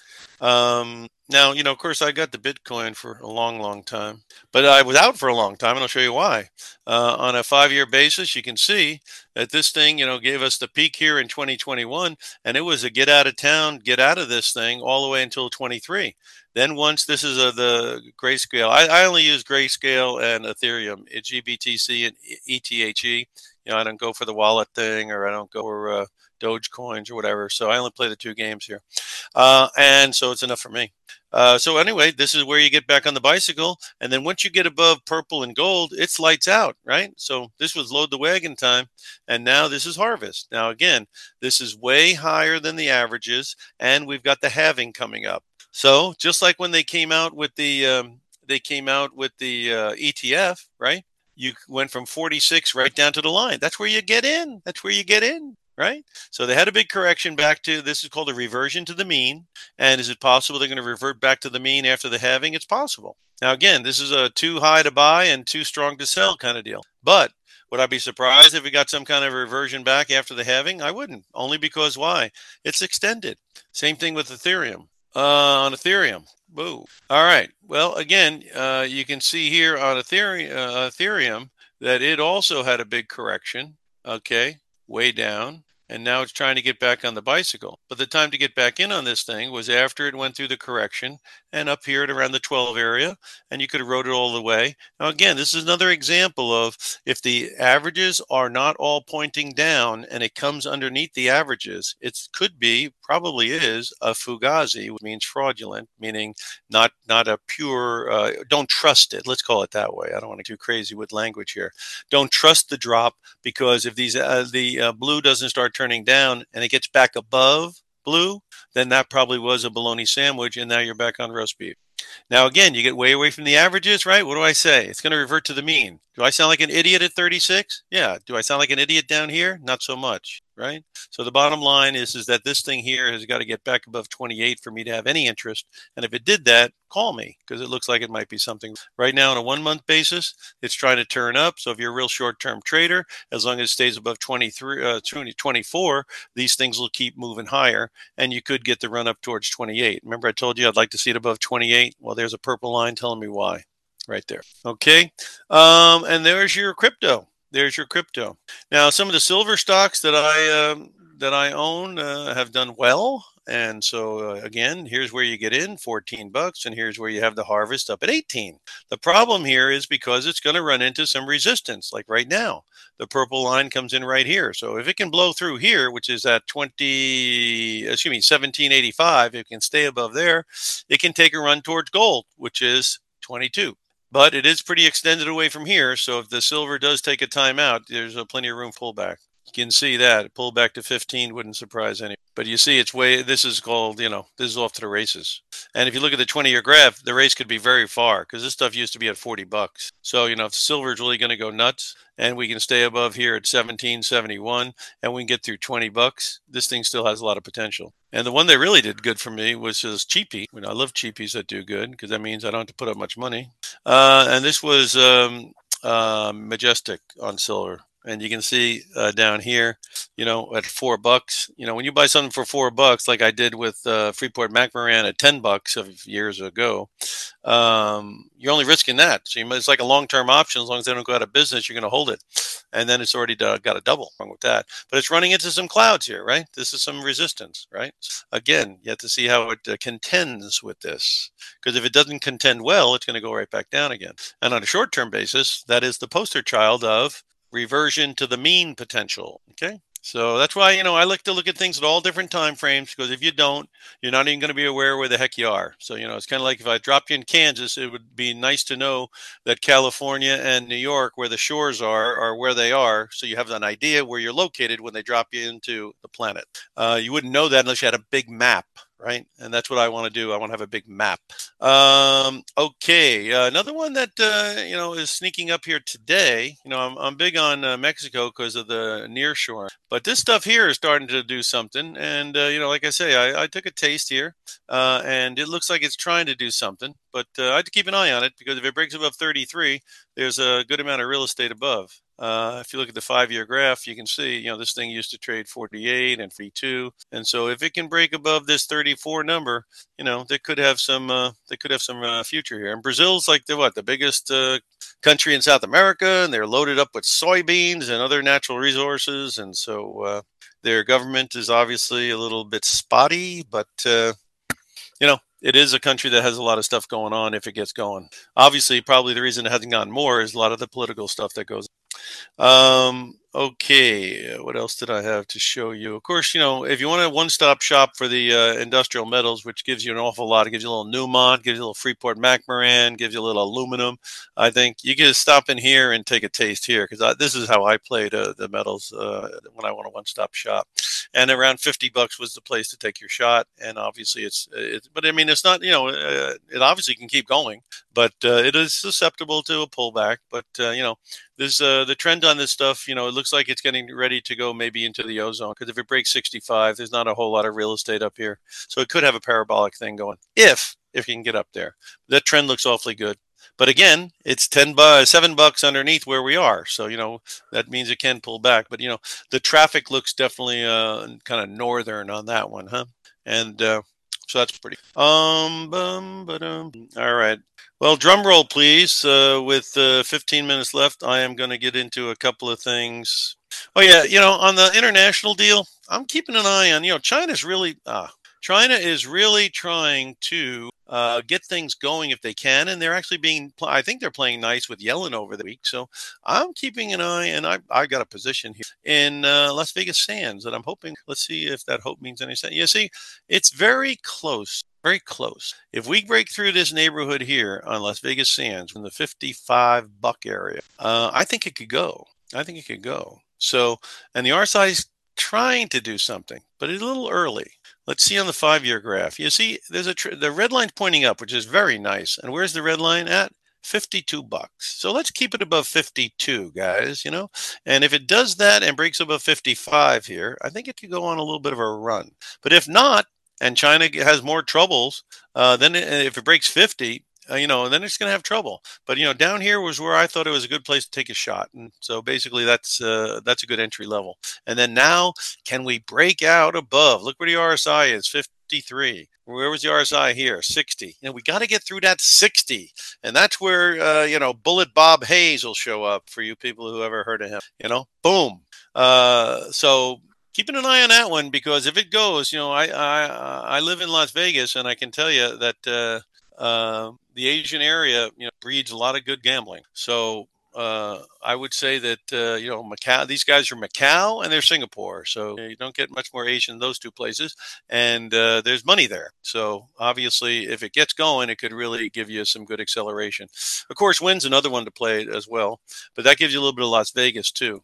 Um, now, you know, of course, I got the Bitcoin for a long, long time, but I was out for a long time, and I'll show you why. Uh, on a five-year basis, you can see that this thing, you know, gave us the peak here in twenty twenty-one, and it was a get out of town, get out of this thing all the way until twenty-three. Then once this is a, the Grayscale, I, I only use Grayscale and Ethereum, G B T C and E T H E. You know, I don't go for the wallet thing, or I don't go for uh, Doge coins or whatever. So I only play the two games here. Uh, and so it's enough for me. Uh, so anyway, this is where you get back on the bicycle. And then once you get above purple and gold, it's lights out, right? So this was load the wagon time. And now this is harvest. Now, again, this is way higher than the averages. And we've got the halving coming up. So just like when they came out with the, um, they came out with the uh, E T F, right? You went from forty-six right down to the line. That's where you get in. That's where you get in. Right? So they had a big correction back to, this is called a reversion to the mean. And is it possible they're going to revert back to the mean after the halving? It's possible. Now, again, this is a too high to buy and too strong to sell kind of deal. But would I be surprised if we got some kind of reversion back after the halving? I wouldn't. Only because why? It's extended. Same thing with Ethereum. Uh, on Ethereum. Whoa. All right. Well, again, uh, you can see here on Ethereum, uh, Ethereum that it also had a big correction. Okay. Way down. And now it's trying to get back on the bicycle. But the time to get back in on this thing was after it went through the correction and up here at around the twelve area, and you could have rode it all the way. Now, again, this is another example of if the averages are not all pointing down and it comes underneath the averages, it could be, probably is, a fugazi, which means fraudulent, meaning not not a pure, uh, don't trust it. Let's call it that way. I don't want to get too crazy with language here. Don't trust the drop, because if these uh, the uh, blue doesn't start turning down and it gets back above blue, then that probably was a bologna sandwich, and now you're back on roast beef. Now, again, you get way away from the averages, right? What do I say? It's going to revert to the mean. Do I sound like an idiot at thirty-six? Yeah. Do I sound like an idiot down here? Not so much, right? So the bottom line is, is that this thing here has got to get back above twenty-eight for me to have any interest. And if it did that, call me, because it looks like it might be something. Right now, on a one-month basis, it's trying to turn up. So if you're a real short-term trader, as long as it stays above twenty-three, uh, twenty-four, these things will keep moving higher, and you could get the run up towards twenty-eight. Remember I told you I'd like to see it above twenty-eight? Well, there's a purple line telling me why right there. Okay. Um, and there's your crypto. There's your crypto. Now, some of the silver stocks that I um, that I own uh, have done well. And so, uh, again, here's where you get in, fourteen bucks, and here's where you have the harvest up at eighteen. The problem here is because it's going to run into some resistance, like right now. The purple line comes in right here. So if it can blow through here, which is at twenty, excuse me, seventeen eighty-five, if it can stay above there, it can take a run towards gold, which is twenty-two. But it is pretty extended away from here. So if the silver does take a timeout, there's uh, plenty of room for pullback. You can see that. Pull back to fifteen wouldn't surprise any. But you see, it's way, this is called, you know, this is off to the races. And if you look at the twenty-year graph, the race could be very far, because this stuff used to be at forty bucks. So, you know, if silver is really going to go nuts and we can stay above here at seventeen seventy-one and we can get through twenty bucks, this thing still has a lot of potential. And the one that really did good for me was just cheapy. You know, I love cheapies that do good, because that means I don't have to put up much money. Uh, and this was um, uh, Majestic on silver. And you can see uh, down here, you know, at four bucks, you know, when you buy something for four bucks, like I did with uh, Freeport McMoran at ten bucks of years ago, um, you're only risking that. So you, it's like a long-term option. As long as they don't go out of business, you're going to hold it. And then it's already got a double wrong with that. But it's running into some clouds here, right? This is some resistance, right? Again, you have to see how it uh, contends with this. Because if it doesn't contend well, it's going to go right back down again. And on a short-term basis, that is the poster child of reversion to the mean potential. Okay. So that's why, you know, I like to look at things at all different time frames, because if you don't, you're not even going to be aware where the heck you are. So, you know, it's kind of like if I dropped you in Kansas, it would be nice to know that California and New York, where the shores are, are where they are. So you have an idea where you're located when they drop you into the planet. Uh, you wouldn't know that unless you had a big map. Right. And that's what I want to do. I want to have a big map. Um, okay. Uh, another one that, uh, you know, is sneaking up here today. You know, I'm, I'm big on uh, Mexico because of the nearshore. But this stuff here is starting to do something. And, uh, you know, like I say, I, I took a taste here uh, and it looks like it's trying to do something. But uh, I have to keep an eye on it, because if it breaks above thirty-three, there's a good amount of real estate above. Uh, if you look at the five-year graph, you can see, you know, this thing used to trade forty-eight and forty-two, and so if it can break above this thirty-four number, you know, they could have some, uh, they could have some uh, future here. And Brazil's like the what, the biggest uh, country in South America, and they're loaded up with soybeans and other natural resources, and so uh, their government is obviously a little bit spotty, but uh, you know, it is a country that has a lot of stuff going on if it gets going. Obviously, probably the reason it hasn't gotten more is a lot of the political stuff that goes. Um, okay, what else did I have to show you? Of course, you know, if you want a one-stop shop for the uh, industrial metals, which gives you an awful lot, it gives you a little Newmont, gives you a little Freeport-McMoran, gives you a little aluminum. I think you can stop in here and take a taste here, because this is how I played uh, the metals uh, when I want a one-stop shop. And around fifty bucks was the place to take your shot. And obviously, it's, it's but I mean, it's not, you know, uh, it obviously can keep going, but uh, it is susceptible to a pullback. But uh, you know. There's uh, the trend on this stuff, you know, it looks like it's getting ready to go maybe into the ozone, because if it breaks sixty-five, there's not a whole lot of real estate up here. So it could have a parabolic thing going if if you can get up there. That trend looks awfully good. But again, it's ten bucks, seven bucks underneath where we are. So, you know, that means it can pull back. But, you know, the traffic looks definitely uh, kind of northern on that one, huh? And uh, so that's pretty. Um, bum, ba-dum. All right. Well, drum roll, please. Uh, with uh, fifteen minutes left, I am going to get into a couple of things. Oh, yeah. You know, on the international deal, I'm keeping an eye on, you know, China's really, uh, China is really trying to uh, get things going if they can. And they're actually being, I think they're playing nice with Yellen over the week. So I'm keeping an eye, and I I got a position here in uh, Las Vegas Sands that I'm hoping, let's see if that hope means anything. You see, it's very close. Very close. If we break through this neighborhood here on Las Vegas Sands in the fifty-five buck area, uh, I think it could go. I think it could go. So, and the R S I is trying to do something, but it's a little early. Let's see on the five-year graph. You see, there's a tr- the red line's pointing up, which is very nice. And where's the red line at? fifty-two bucks. So let's keep it above fifty-two, guys, you know? And if it does that and breaks above fifty-five here, I think it could go on a little bit of a run. But if not, and China has more troubles, uh, then it, if it breaks fifty, uh, you know, then it's going to have trouble. But, you know, down here was where I thought it was a good place to take a shot. And so basically that's uh, that's a good entry level. And then now, can we break out above? Look where the R S I is, fifty-three. Where was the R S I here? sixty. You know, we got to get through that sixty. And that's where, uh, you know, Bullet Bob Hayes will show up for you people who ever heard of him. You know, boom. Uh, so keeping an eye on that one, because if it goes, you know, I I, I live in Las Vegas, and I can tell you that uh, uh, the Asian area, you know, breeds a lot of good gambling. So uh, I would say that uh, you know, Macau. These guys are Macau and they're Singapore, so you don't get much more Asian in those two places, and uh, there's money there. So obviously, if it gets going, it could really give you some good acceleration. Of course, Wynn's another one to play as well, but that gives you a little bit of Las Vegas too.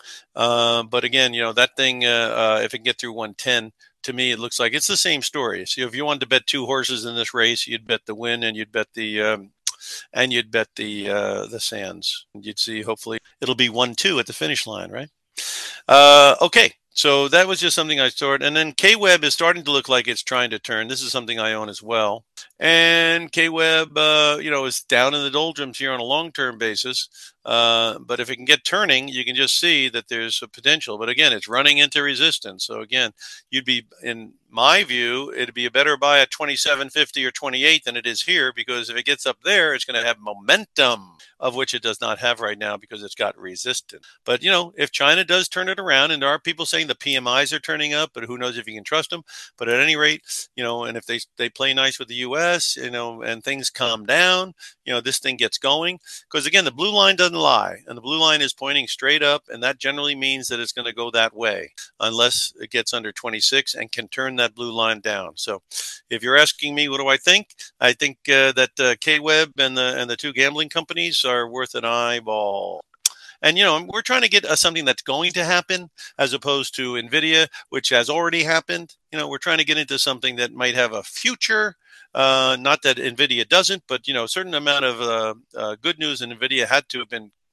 Uh, but again, you know, that thing, uh, uh, if it can get through one ten, to me, it looks like it's the same story. So if you wanted to bet two horses in this race, you'd bet the Wynn, and you'd bet the, um, and you'd bet the, uh, the Sands. And you'd see, hopefully it'll be one, two at the finish line, right? Uh, okay. So that was just something I stored. And then K-Web is starting to look like it's trying to turn. This is something I own as well. And K-Web, uh, you know, is down in the doldrums here on a long-term basis. Uh, but if it can get turning, you can just see that there's a potential. But again, it's running into resistance. So again, you'd be, in my view, it'd be a better buy at twenty-seven fifty or twenty-eight than it is here, because if it gets up there, it's going to have momentum, of which it does not have right now because it's got resistance. But, you know, if China does turn it around, and there are people saying the P M Is are turning up, but who knows if you can trust them. But at any rate, you know, and if they, they play nice with the U S, you know, and things calm down, you know, this thing gets going. Because again, the blue line doesn't lie, and the blue line is pointing straight up, and that generally means that it's going to go that way unless it gets under twenty-six and can turn that blue line down. So if you're asking me, what do I think? I think uh, that uh, K-Web and the and the two gambling companies are worth an eyeball. And, you know, we're trying to get uh, something that's going to happen, as opposed to NVIDIA, which has already happened. You know, we're trying to get into something that might have a future. Uh, not that NVIDIA doesn't, but, you know, a certain amount of uh, uh, good news in NVIDIA had to have been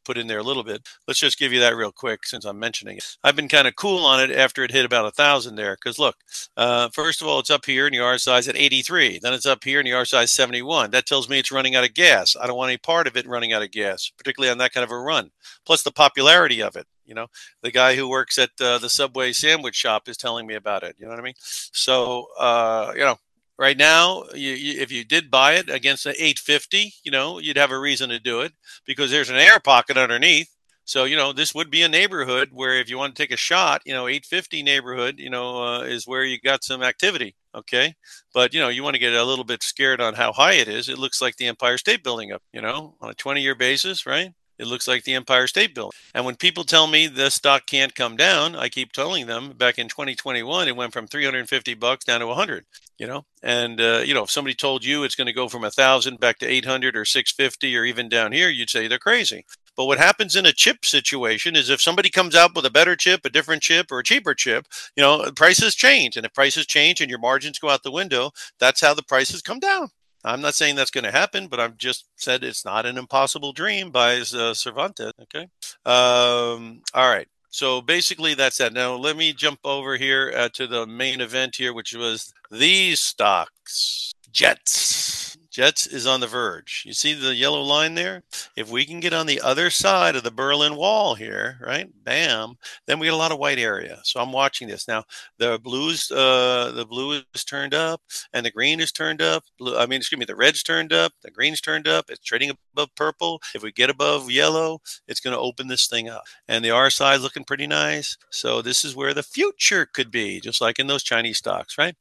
put in there a little bit. Let's just give you that real quick since I'm mentioning it. I've been kind of cool on it after it hit about a thousand there. Because look, uh, first of all, it's up here and the R S I is at eighty-three. Then it's up here and the R S I is seventy-one. That tells me it's running out of gas. I don't want any part of it running out of gas, particularly on that kind of a run. Plus the popularity of it. You know, the guy who works at uh, the Subway sandwich shop is telling me about it. You know what I mean? So, uh, you know, right now, you, you, if you did buy it against an eight fifty, you know, you'd have a reason to do it because there's an air pocket underneath. So, you know, this would be a neighborhood where if you want to take a shot, you know, eight fifty neighborhood, you know, uh, is where you got some activity. Okay. But, you know, you want to get a little bit scared on how high it is. It looks like the Empire State Building up, you know, on a twenty year basis, right? It looks like the Empire State Building. And when people tell me the stock can't come down, I keep telling them back in twenty twenty-one, it went from three hundred fifty bucks down to one hundred, you know, and, uh, you know, if somebody told you it's going to go from a thousand back to eight hundred or six fifty or even down here, you'd say they're crazy. But what happens in a chip situation is if somebody comes out with a better chip, a different chip, or a cheaper chip, you know, prices change. And if prices change and your margins go out the window, that's how the prices come down. I'm not saying that's going to happen, but I've just said it's not an impossible dream by uh, Cervantes. Okay. Um, all right. So basically that's that. Now let me jump over here uh, to the main event here, which was these stocks. Jets. Jets is on the verge. You see the yellow line there? If we can get on the other side of the Berlin Wall here, right? Bam. Then we get a lot of white area. So I'm watching this. Now, the blues, uh, the blue is turned up and the green is turned up. Blue, I mean, excuse me, the red's turned up, the green's turned up. It's trading above purple. If we get above yellow, it's going to open this thing up. And the R S I is looking pretty nice. So this is where the future could be, just like in those Chinese stocks, right?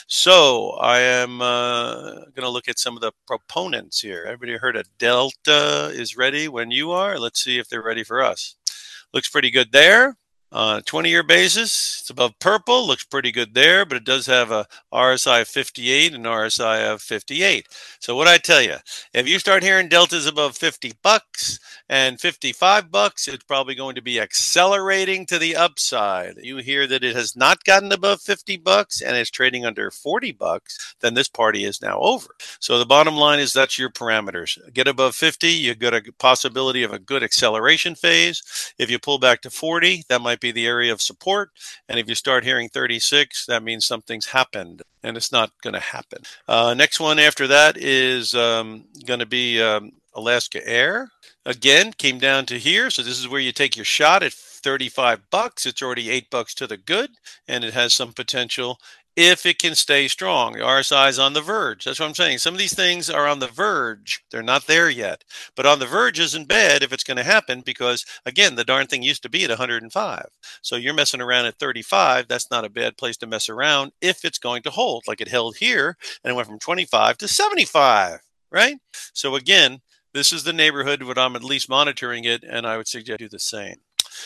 So I am uh, going to look at some of the proponents here. Everybody heard of Delta is ready when you are? Let's see if they're ready for us. Looks pretty good there. On a twenty year basis, it's above purple, looks pretty good there, but it does have a R S I of fifty-eight and R S I of fifty-eight. So what I tell you, if you start hearing deltas above fifty bucks and fifty-five bucks, it's probably going to be accelerating to the upside. You hear that it has not gotten above fifty bucks and it's trading under forty bucks, then this party is now over. So the bottom line is that's your parameters. Get above fifty, you got a possibility of a good acceleration phase. If you pull back to forty, that might be the area of support. And if you start hearing thirty-six, that means something's happened and it's not going to happen. Uh, next one after that is um, going to be um, Alaska Air. Again, came down to here. So this is where you take your shot at thirty-five bucks. It's already eight bucks to the good and it has some potential if it can stay strong. The R S I is on the verge. That's what I'm saying. Some of these things are on the verge. They're not there yet. But on the verge isn't bad if it's going to happen because, again, the darn thing used to be at one hundred five. So you're messing around at thirty-five. That's not a bad place to mess around if it's going to hold like it held here and it went from twenty-five to seventy-five, right? So, again, this is the neighborhood where I'm at least monitoring it, and I would suggest do the same.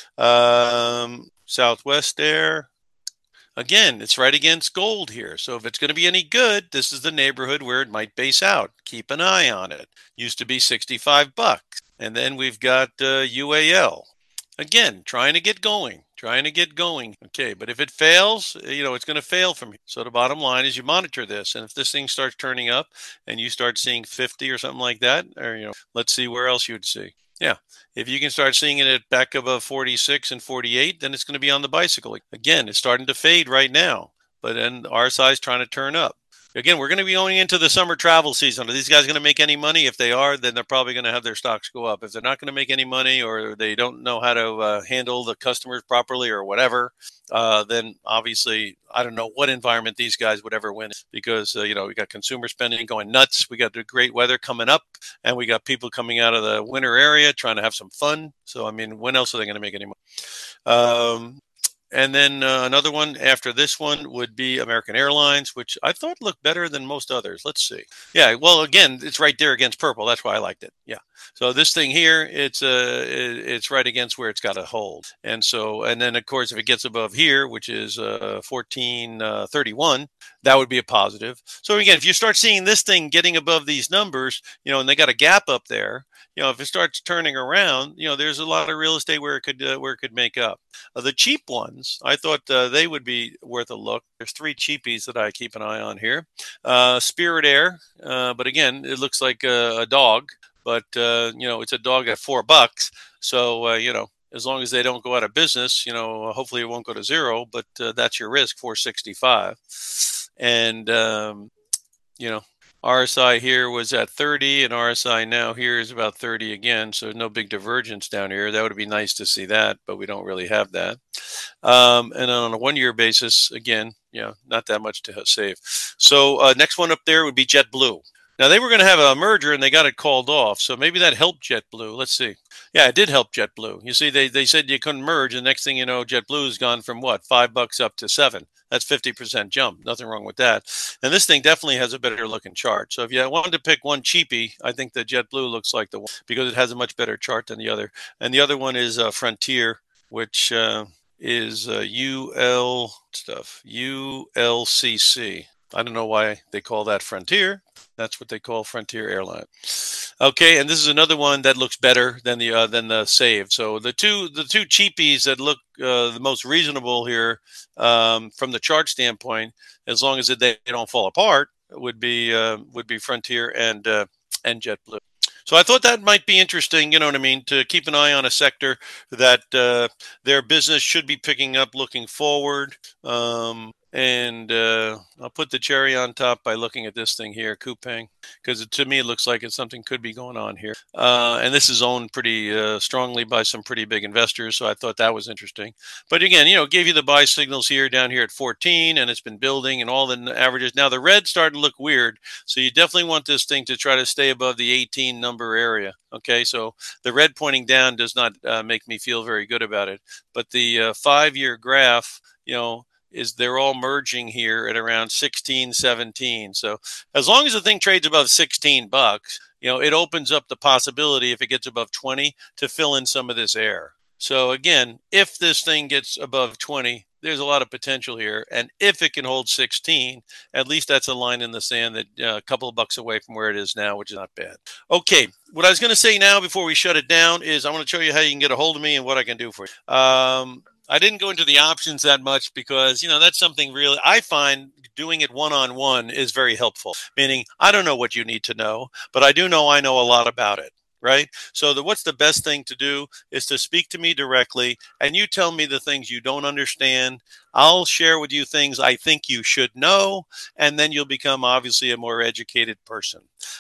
Um, Southwest Air. Again, it's right against gold here. So if it's going to be any good, this is the neighborhood where it might base out. Keep an eye on it. Used to be sixty-five bucks. And then we've got uh, U A L. Again, trying to get going, trying to get going. Okay, but if it fails, you know, it's going to fail from here. So the bottom line is you monitor this. And if this thing starts turning up and you start seeing fifty or something like that, or, you know, let's see where else you would see. Yeah, if you can start seeing it at back above forty-six and forty-eight, then it's going to be on the bicycle. Again, it's starting to fade right now, but then R S I is trying to turn up. Again, we're going to be going into the summer travel season. Are these guys going to make any money? If they are, then they're probably going to have their stocks go up. If they're not going to make any money or they don't know how to uh, handle the customers properly or whatever, uh, then obviously I don't know what environment these guys would ever win because, uh, you know, we got consumer spending going nuts. We got the great weather coming up and we got people coming out of the winter area trying to have some fun. So, I mean, when else are they going to make any money? Um, And then uh, another one after this one would be American Airlines, which I thought looked better than most others. Let's see. Yeah, well, again, it's right there against purple. That's why I liked it. Yeah. So this thing here, it's uh, it's right against where it's got to hold. And so, and then, of course, if it gets above here, which is uh, fourteen thirty-one, that would be a positive. So, again, if you start seeing this thing getting above these numbers, you know, and they got a gap up there, you know, if it starts turning around, you know, there's a lot of real estate where it could uh, where it could make up. Uh, the cheap ones, I thought uh, they would be worth a look. There's three cheapies that I keep an eye on here. Uh, Spirit Air, uh, but again, it looks like a, a dog, but uh, you know, it's a dog at four bucks. So, uh, you know, as long as they don't go out of business, you know, hopefully it won't go to zero, but uh, that's your risk, four sixty-five. And, um, you know, R S I here was at thirty, and R S I now here is about thirty again. So no big divergence down here. That would be nice to see that, but we don't really have that. Um, and on a one year basis, again, you know, not that much to save. So uh, next one up there would be JetBlue. Now they were going to have a merger and they got it called off. So maybe that helped JetBlue. Let's see. Yeah, it did help JetBlue. You see, they, they said you couldn't merge. And next thing you know, JetBlue has gone from what, five bucks up to seven. That's fifty percent jump. Nothing wrong with that. And this thing definitely has a better looking chart. So if you wanted to pick one cheapie, I think the JetBlue looks like the one because it has a much better chart than the other. And the other one is uh, Frontier, which uh, is uh, U L stuff, U L C C. I don't know why they call that Frontier. That's what they call Frontier Airline. Okay, and this is another one that looks better than the uh, than the Save. So the two the two cheapies that look uh, the most reasonable here um, from the chart standpoint, as long as they don't fall apart, would be uh, would be Frontier and uh, and JetBlue. So I thought that might be interesting, you know what I mean, to keep an eye on a sector that uh, their business should be picking up looking forward. Um, and uh, I'll put the cherry on top by looking at this thing here, Coupang, because to me it looks like it's something could be going on here. Uh, and this is owned pretty uh, strongly by some pretty big investors, so I thought that was interesting. But again, you know, gave you the buy signals here down here at fourteen, and it's been building and all the averages. Now the red started to look weird, so you definitely want this thing to try to stay above the eighteen number area. Okay, so the red pointing down does not uh, make me feel very good about it. But the uh, five-year graph, you know, is they're all merging here at around sixteen, seventeen. So as long as the thing trades above sixteen bucks, you know, it opens up the possibility if it gets above twenty to fill in some of this air. So again, if this thing gets above twenty, there's a lot of potential here. And if it can hold sixteen, at least that's a line in the sand that uh, a couple of bucks away from where it is now, which is not bad. Okay, what I was going to say now before we shut it down is I want to show you how you can get a hold of me and what I can do for you. Um, I didn't go into the options that much because, you know, that's something really I find doing it one-on-one is very helpful, meaning I don't know what you need to know, but I do know I know a lot about it. Right? So the, what's the best thing to do is to speak to me directly and you tell me the things you don't understand. I'll share with you things I think you should know, and then you'll become obviously a more educated person.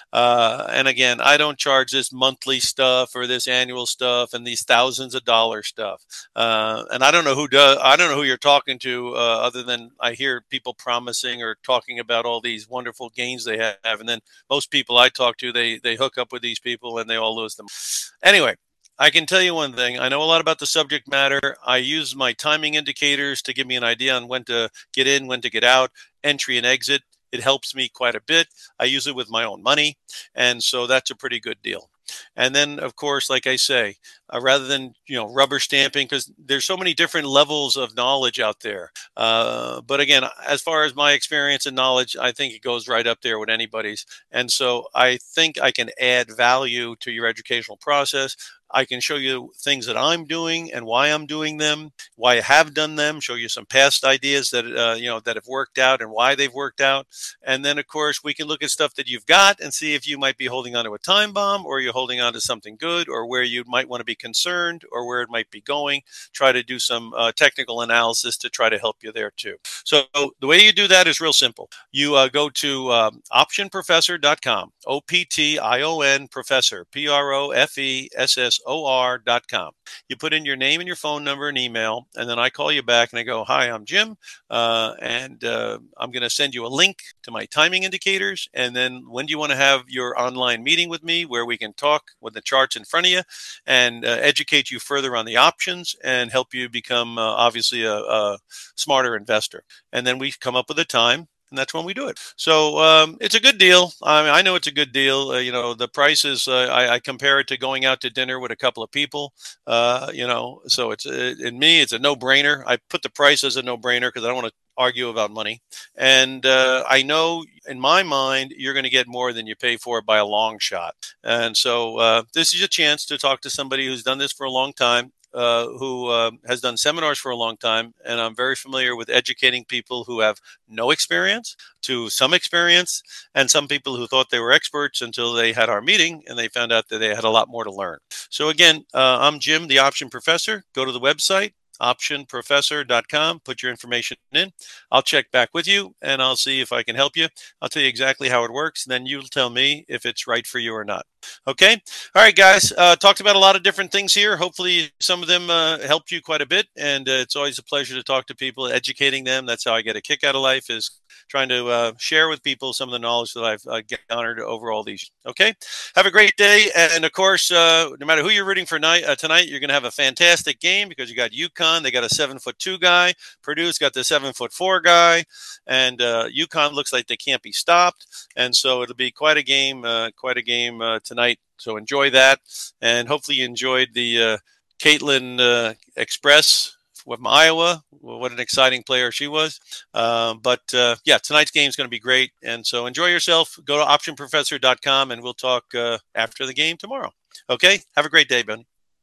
Uh, and again, I don't charge this monthly stuff or this annual stuff and these thousands of dollar stuff. Uh, and I don't know who does. I don't know who you're talking to, uh, other than I hear people promising or talking about all these wonderful gains they have, and then most people I talk to, they they hook up with these people and they all lose them. Anyway, I can tell you one thing. I know a lot about the subject matter. I use my timing indicators to give me an idea on when to get in, when to get out, entry and exit. It helps me quite a bit. I use it with my own money, and so that's a pretty good deal. And then, of course, like I say, uh, rather than, you know, rubber stamping, because there's so many different levels of knowledge out there. Uh, but again, as far as my experience and knowledge, I think it goes right up there with anybody's. And so I think I can add value to your educational process. I can show you things that I'm doing and why I'm doing them, why I have done them, show you some past ideas that, uh, you know, that have worked out and why they've worked out. And then, of course, we can look at stuff that you've got and see if you might be holding on to a time bomb or you're holding on to something good or where you might want to be concerned or where it might be going. Try to do some uh, technical analysis to try to help you there, too. So the way you do that is real simple. You uh, go to um, option professor dot com, O P T I O N professor, P R O F E S S O R dot com. You put in your name and your phone number and email, and then I call you back and I go, hi, I'm Jim, uh, and uh, I'm going to send you a link to my timing indicators, and then when do you want to have your online meeting with me where we can talk with the charts in front of you and uh, educate you further on the options and help you become uh, obviously a, a smarter investor. And then we come up with a time, and that's when we do it. So um, it's a good deal. I mean, I know it's a good deal. Uh, you know, the price is, uh, I, I compare it to going out to dinner with a couple of people, uh, you know, so it's, uh, in me, it's a no-brainer. I put the price as a no-brainer because I don't want to argue about money. And uh, I know in my mind, you're going to get more than you pay for by a long shot. And so uh, this is a chance to talk to somebody who's done this for a long time. uh, who uh, has done seminars for a long time, and I'm very familiar with educating people who have no experience to some experience, and some people who thought they were experts until they had our meeting and they found out that they had a lot more to learn. So again, uh, I'm Jim, the Option Professor. Go to the website, option professor dot com, put your information in. I'll check back with you and I'll see if I can help you. I'll tell you exactly how it works, and then you'll tell me if it's right for you or not. Okay. All right, guys. Uh, talked about a lot of different things here. Hopefully some of them uh, helped you quite a bit. And uh, it's always a pleasure to talk to people, educating them. That's how I get a kick out of life, is trying to uh, share with people some of the knowledge that I've uh, garnered over all these. Okay. Have a great day. And of course, uh, no matter who you're rooting for night, uh, tonight, you're going to have a fantastic game because you got UConn. They got a seven foot two guy. Purdue's got the seven foot four guy. And uh, UConn looks like they can't be stopped. And so it'll be quite a game, uh, quite a game uh, tonight. So enjoy that. And hopefully you enjoyed the uh, Caitlin uh, Express from Iowa. What an exciting player she was. Um, but uh, yeah, tonight's game is going to be great. And so enjoy yourself. Go to option professor dot com and we'll talk uh, after the game tomorrow. Okay. Have a great day, Ben.